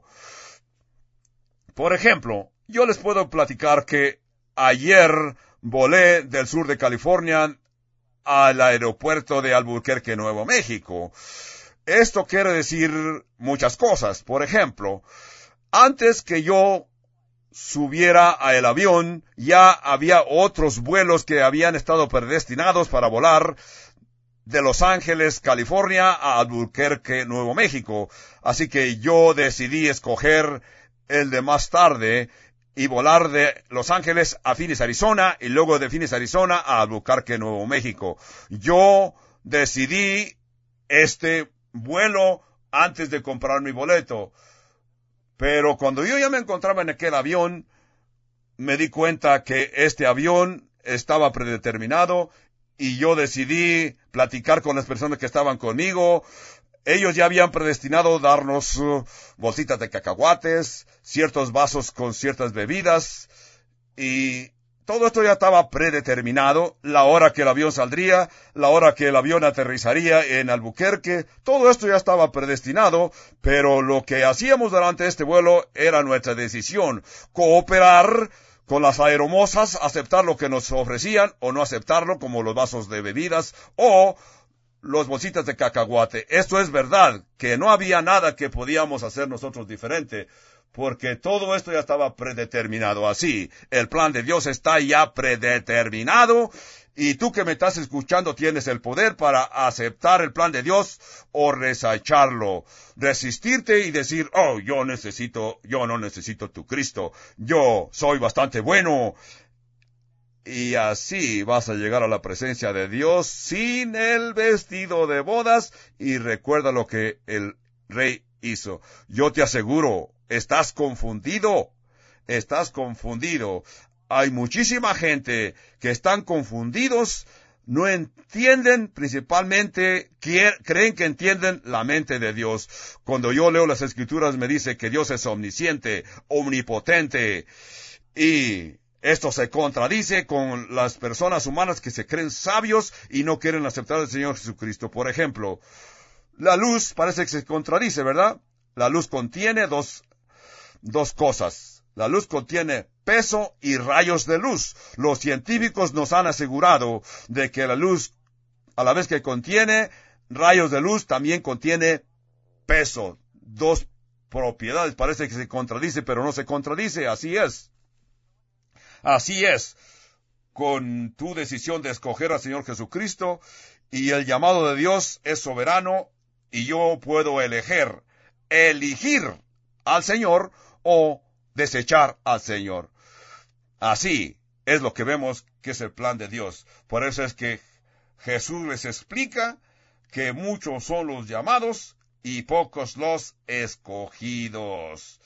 Por ejemplo, yo les puedo platicar que ayer volé del sur de California al aeropuerto de Albuquerque, Nuevo México. Esto quiere decir muchas cosas. Por ejemplo, antes que yo subiera al avión, ya había otros vuelos que habían estado predestinados para volar de Los Ángeles, California, a Albuquerque, Nuevo México. Así que yo decidí escoger el de más tarde y volar de Los Ángeles a Phoenix, Arizona, y luego de Phoenix, Arizona, a Albuquerque, Nuevo México. Yo decidí este vuelo antes de comprar mi boleto. Pero cuando yo ya me encontraba en aquel avión, me di cuenta que este avión estaba predeterminado y yo decidí platicar con las personas que estaban conmigo. Ellos ya habían predestinado darnos bolsitas de cacahuates, ciertos vasos con ciertas bebidas, y todo esto ya estaba predeterminado, la hora que el avión saldría, la hora que el avión aterrizaría en Albuquerque, todo esto ya estaba predestinado, pero lo que hacíamos durante este vuelo era nuestra decisión, cooperar con las aeromosas, aceptar lo que nos ofrecían o no aceptarlo, como los vasos de bebidas o los bolsitas de cacahuate. Esto es verdad, que no había nada que podíamos hacer nosotros diferente, porque todo esto ya estaba predeterminado. Así, el plan de Dios está ya predeterminado, y tú que me estás escuchando tienes el poder para aceptar el plan de Dios o rechazarlo, resistirte y decir, oh, yo no necesito tu Cristo, yo soy bastante bueno. Y así vas a llegar a la presencia de Dios sin el vestido de bodas. Y recuerda lo que el rey hizo. Yo te aseguro, estás confundido. Estás confundido. Hay muchísima gente que están confundidos, no entienden, principalmente creen que entienden la mente de Dios. Cuando yo leo las Escrituras me dice que Dios es omnisciente, omnipotente, y esto se contradice con las personas humanas que se creen sabios y no quieren aceptar al Señor Jesucristo. Por ejemplo, la luz parece que se contradice, ¿verdad? La luz contiene dos cosas. La luz contiene peso y rayos de luz. Los científicos nos han asegurado de que la luz, a la vez que contiene rayos de luz, también contiene peso. Dos propiedades. Parece que se contradice, pero no se contradice. Así es. Así es. Con tu decisión de escoger al Señor Jesucristo, y el llamado de Dios es soberano, y yo puedo elegir al Señor o desechar al Señor. Así es lo que vemos que es el plan de Dios. Por eso es que Jesús les explica que muchos son los llamados y pocos los escogidos.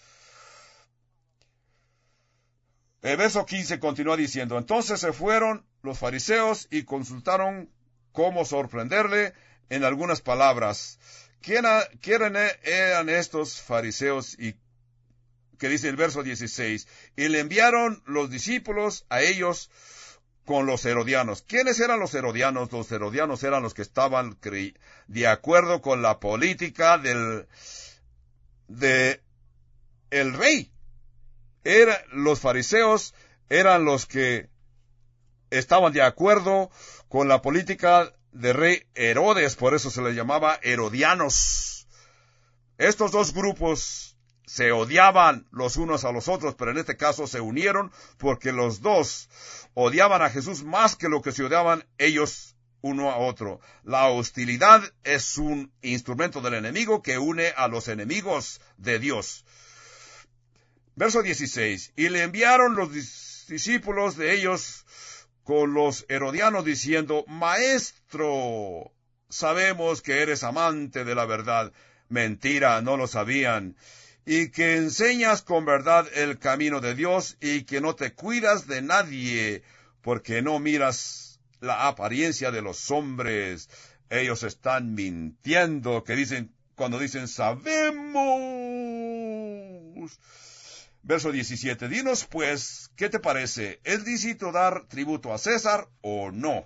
El verso 15 continúa diciendo, entonces se fueron los fariseos y consultaron cómo sorprenderle en algunas palabras. ¿Quiénes eran estos fariseos? Y que dice el verso 16, y le enviaron los discípulos a ellos con los herodianos. ¿Quiénes eran los herodianos? Los herodianos eran los que estaban de acuerdo con la política del rey. Los fariseos eran los que estaban de acuerdo con la política del rey Herodes, por eso se les llamaba herodianos. Estos dos grupos se odiaban los unos a los otros, pero en este caso se unieron porque los dos odiaban a Jesús más que lo que se odiaban ellos uno a otro. La hostilidad es un instrumento del enemigo que une a los enemigos de Dios. Verso 16, y le enviaron los discípulos de ellos con los herodianos diciendo, Maestro, sabemos que eres amante de la verdad. Mentira, no lo sabían. Y que enseñas con verdad el camino de Dios y que no te cuidas de nadie, porque no miras la apariencia de los hombres. Ellos están mintiendo, cuando dicen sabemos. Verso 17, dinos pues, ¿qué te parece? ¿Es lícito dar tributo a César o no?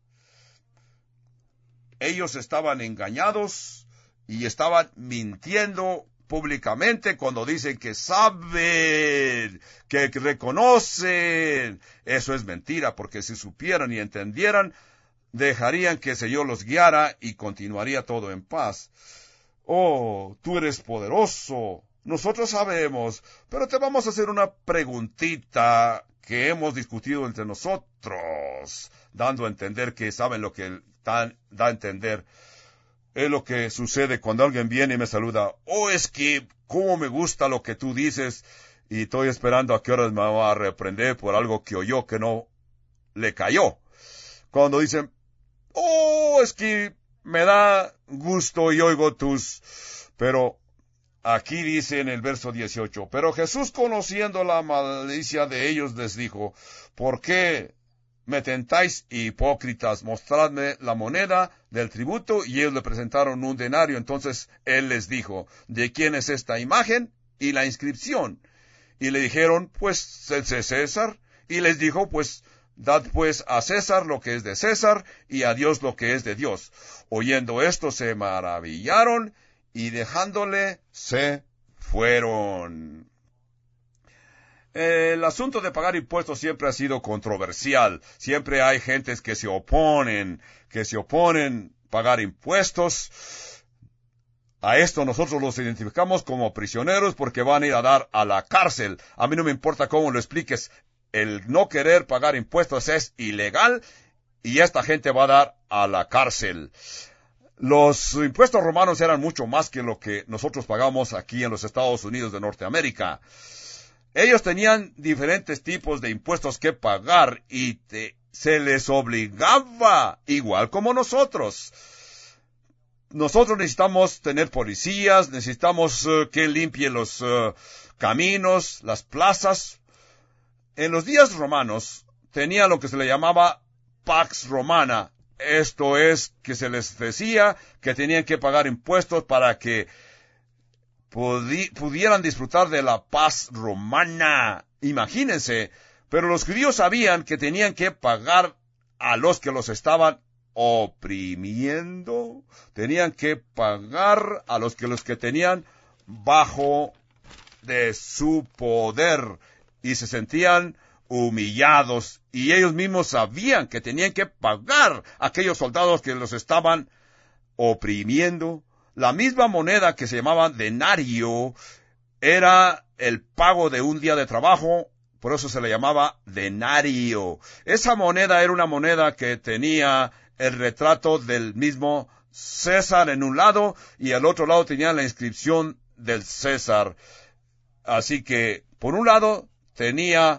Ellos estaban engañados y estaban mintiendo públicamente cuando dicen que saben, que reconocen. Eso es mentira, porque si supieran y entendieran, dejarían que el Señor los guiara y continuaría todo en paz. Oh, tú eres poderoso. Nosotros sabemos, pero te vamos a hacer una preguntita que hemos discutido entre nosotros, dando a entender que saben lo que da a entender. Es lo que sucede cuando alguien viene y me saluda. Oh, es que, cómo me gusta lo que tú dices, y estoy esperando a qué horas me va a reprender por algo que oyó que no le cayó. Cuando dicen, oh, es que me da gusto y oigo pero aquí dice en el verso 18, pero Jesús, conociendo la malicia de ellos, les dijo, ¿por qué me tentáis, hipócritas? Mostradme la moneda del tributo. Y ellos le presentaron un denario. Entonces él les dijo, ¿de quién es esta imagen y la inscripción? Y le dijeron, pues el de César. y les dijo, pues, dad pues a César lo que es de César y a Dios lo que es de Dios. Oyendo esto se maravillaron y dejándole se fueron. El asunto de pagar impuestos siempre ha sido controversial. Siempre hay gentes que se oponen a pagar impuestos. A esto nosotros los identificamos como prisioneros porque van a ir a dar a la cárcel. A mí no me importa cómo lo expliques. El no querer pagar impuestos es ilegal y esta gente va a dar a la cárcel. Los impuestos romanos eran mucho más que lo que nosotros pagamos aquí en los Estados Unidos de Norteamérica. Ellos tenían diferentes tipos de impuestos que pagar y se les obligaba, igual como nosotros. Nosotros necesitamos tener policías, necesitamos que limpien los caminos, las plazas. En los días romanos tenía lo que se le llamaba Pax Romana. Esto es que se les decía que tenían que pagar impuestos para que pudieran disfrutar de la paz romana. Imagínense, pero los judíos sabían que tenían que pagar a los que los estaban oprimiendo. Tenían que pagar a los que tenían bajo de su poder y se sentían humillados y ellos mismos sabían que tenían que pagar a aquellos soldados que los estaban oprimiendo. La misma moneda que se llamaba denario era el pago de un día de trabajo, por eso se le llamaba denario. Esa moneda era una moneda que tenía el retrato del mismo César en un lado y al otro lado tenía la inscripción del César. Así que, por un lado, tenía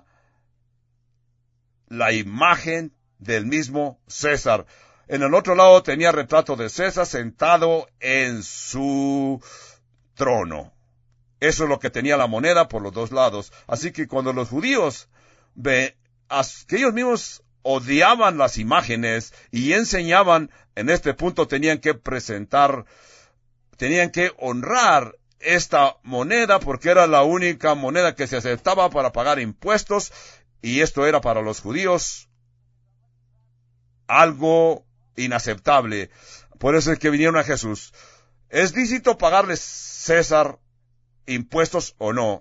la imagen del mismo César. En el otro lado tenía el retrato de César sentado en su trono. Eso es lo que tenía la moneda por los dos lados. Así que cuando los judíos que ellos mismos odiaban las imágenes y enseñaban, en este punto tenían que honrar esta moneda porque era la única moneda que se aceptaba para pagar impuestos y esto era para los judíos algo inaceptable. Por eso es que vinieron a Jesús. ¿Es lícito pagarle César impuestos o no?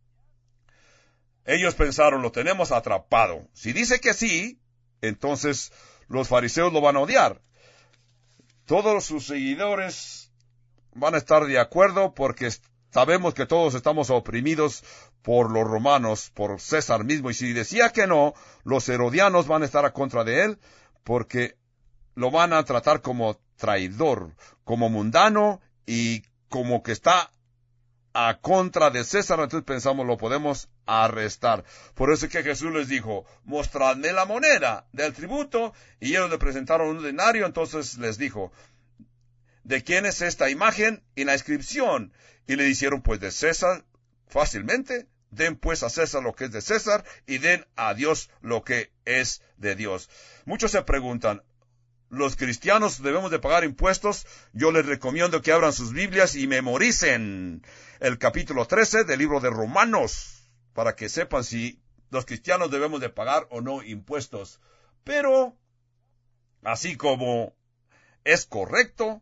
Ellos pensaron, lo tenemos atrapado. Si dice que sí, entonces los fariseos lo van a odiar. Todos sus seguidores van a estar de acuerdo porque sabemos que todos estamos oprimidos por los romanos, por César mismo. Y si decía que no, los herodianos van a estar a contra de él porque lo van a tratar como traidor, como mundano y como que está a contra de César. Entonces pensamos, lo podemos arrestar. Por eso es que Jesús les dijo, mostradme la moneda del tributo. Y ellos le presentaron un denario. Entonces les dijo, ¿de quién es esta imagen y la inscripción? Y le dijeron, pues de César, fácilmente. Den pues a César lo que es de César y den a Dios lo que es de Dios. Muchos se preguntan, ¿los cristianos debemos de pagar impuestos? Yo les recomiendo que abran sus Biblias y memoricen el capítulo 13 del libro de Romanos, para que sepan si los cristianos debemos de pagar o no impuestos. Pero, así como es correcto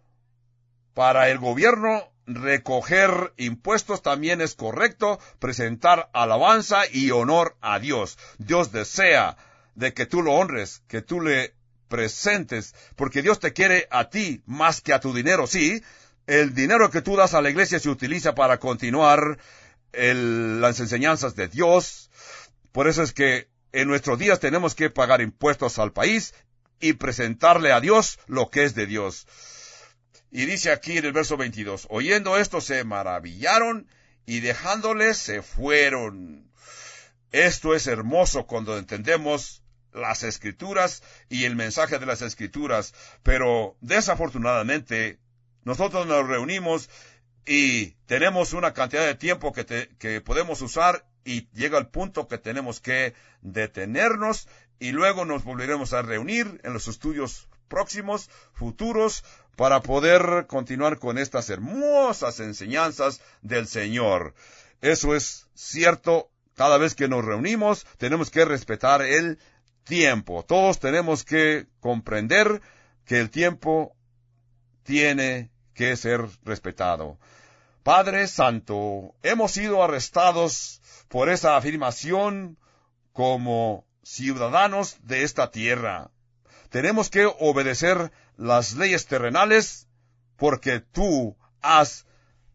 para el gobierno recoger impuestos, también es correcto presentar alabanza y honor a Dios. Dios desea de que tú lo honres, que tú le presentes, porque Dios te quiere a ti más que a tu dinero. Sí, el dinero que tú das a la iglesia se utiliza para continuar las enseñanzas de Dios. Por eso es que en nuestros días tenemos que pagar impuestos al país y presentarle a Dios lo que es de Dios. Y dice aquí en el verso 22, oyendo esto se maravillaron y dejándole se fueron. Esto es hermoso cuando entendemos las Escrituras y el mensaje de las Escrituras, pero desafortunadamente nosotros nos reunimos y tenemos una cantidad de tiempo que podemos usar y llega el punto que tenemos que detenernos y luego nos volveremos a reunir en los estudios próximos, futuros, para poder continuar con estas hermosas enseñanzas del Señor. Eso es cierto cada vez que nos reunimos, tenemos que respetar el tiempo. Todos tenemos que comprender que el tiempo tiene que ser respetado. Padre Santo, hemos sido arrestados por esa afirmación como ciudadanos de esta tierra. Tenemos que obedecer las leyes terrenales porque tú has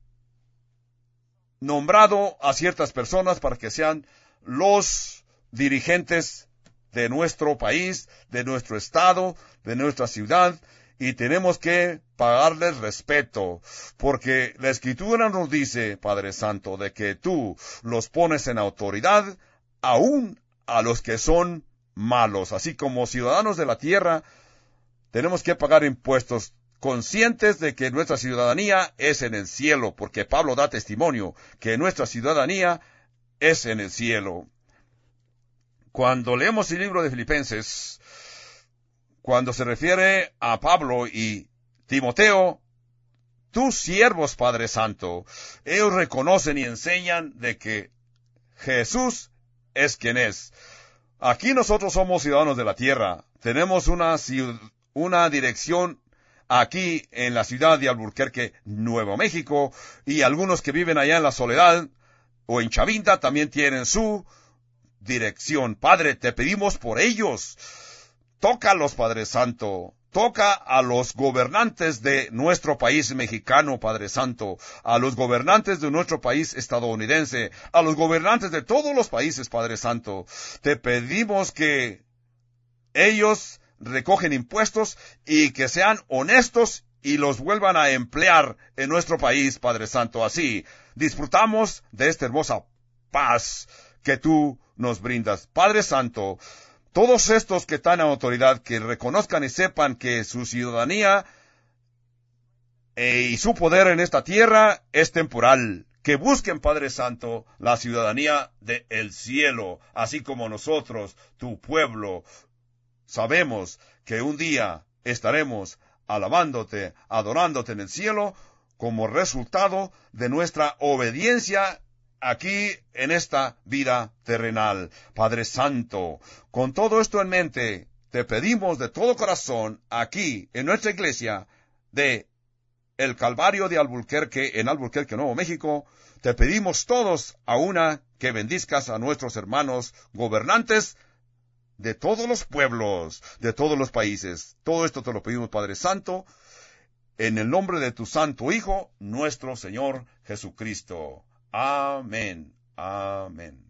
nombrado a ciertas personas para que sean los dirigentes de nuestro país, de nuestro estado, de nuestra ciudad, y tenemos que pagarles respeto, porque la Escritura nos dice, Padre Santo, de que tú los pones en autoridad aún a los que son malos. Así como ciudadanos de la tierra, tenemos que pagar impuestos, conscientes de que nuestra ciudadanía es en el cielo, porque Pablo da testimonio que nuestra ciudadanía es en el cielo. Cuando leemos el libro de Filipenses, cuando se refiere a Pablo y Timoteo, tus siervos, Padre Santo, ellos reconocen y enseñan de que Jesús es quien es. Aquí nosotros somos ciudadanos de la tierra. Tenemos una dirección aquí en la ciudad de Albuquerque, Nuevo México, y algunos que viven allá en La Soledad o en Chavinda también tienen su dirección. Padre, te pedimos por ellos. Tócalos, Padre Santo. Toca a los gobernantes de nuestro país mexicano, Padre Santo, a los gobernantes de nuestro país estadounidense, a los gobernantes de todos los países, Padre Santo. Te pedimos que ellos recogen impuestos y que sean honestos y los vuelvan a emplear en nuestro país, Padre Santo. Así disfrutamos de esta hermosa paz que tú nos brindas. Padre Santo, todos estos que están en autoridad, que reconozcan y sepan que su ciudadanía y su poder en esta tierra es temporal. Que busquen, Padre Santo, la ciudadanía del cielo, así como nosotros, tu pueblo, sabemos que un día estaremos alabándote, adorándote en el cielo, como resultado de nuestra obediencia aquí en esta vida terrenal. Padre Santo, con todo esto en mente, te pedimos de todo corazón aquí en nuestra iglesia de el Calvario de Albuquerque, en Albuquerque, Nuevo México, te pedimos todos a una que bendizcas a nuestros hermanos gobernantes de todos los pueblos, de todos los países. Todo esto te lo pedimos, Padre Santo, en el nombre de tu Santo Hijo, nuestro Señor Jesucristo. Amén. Amén.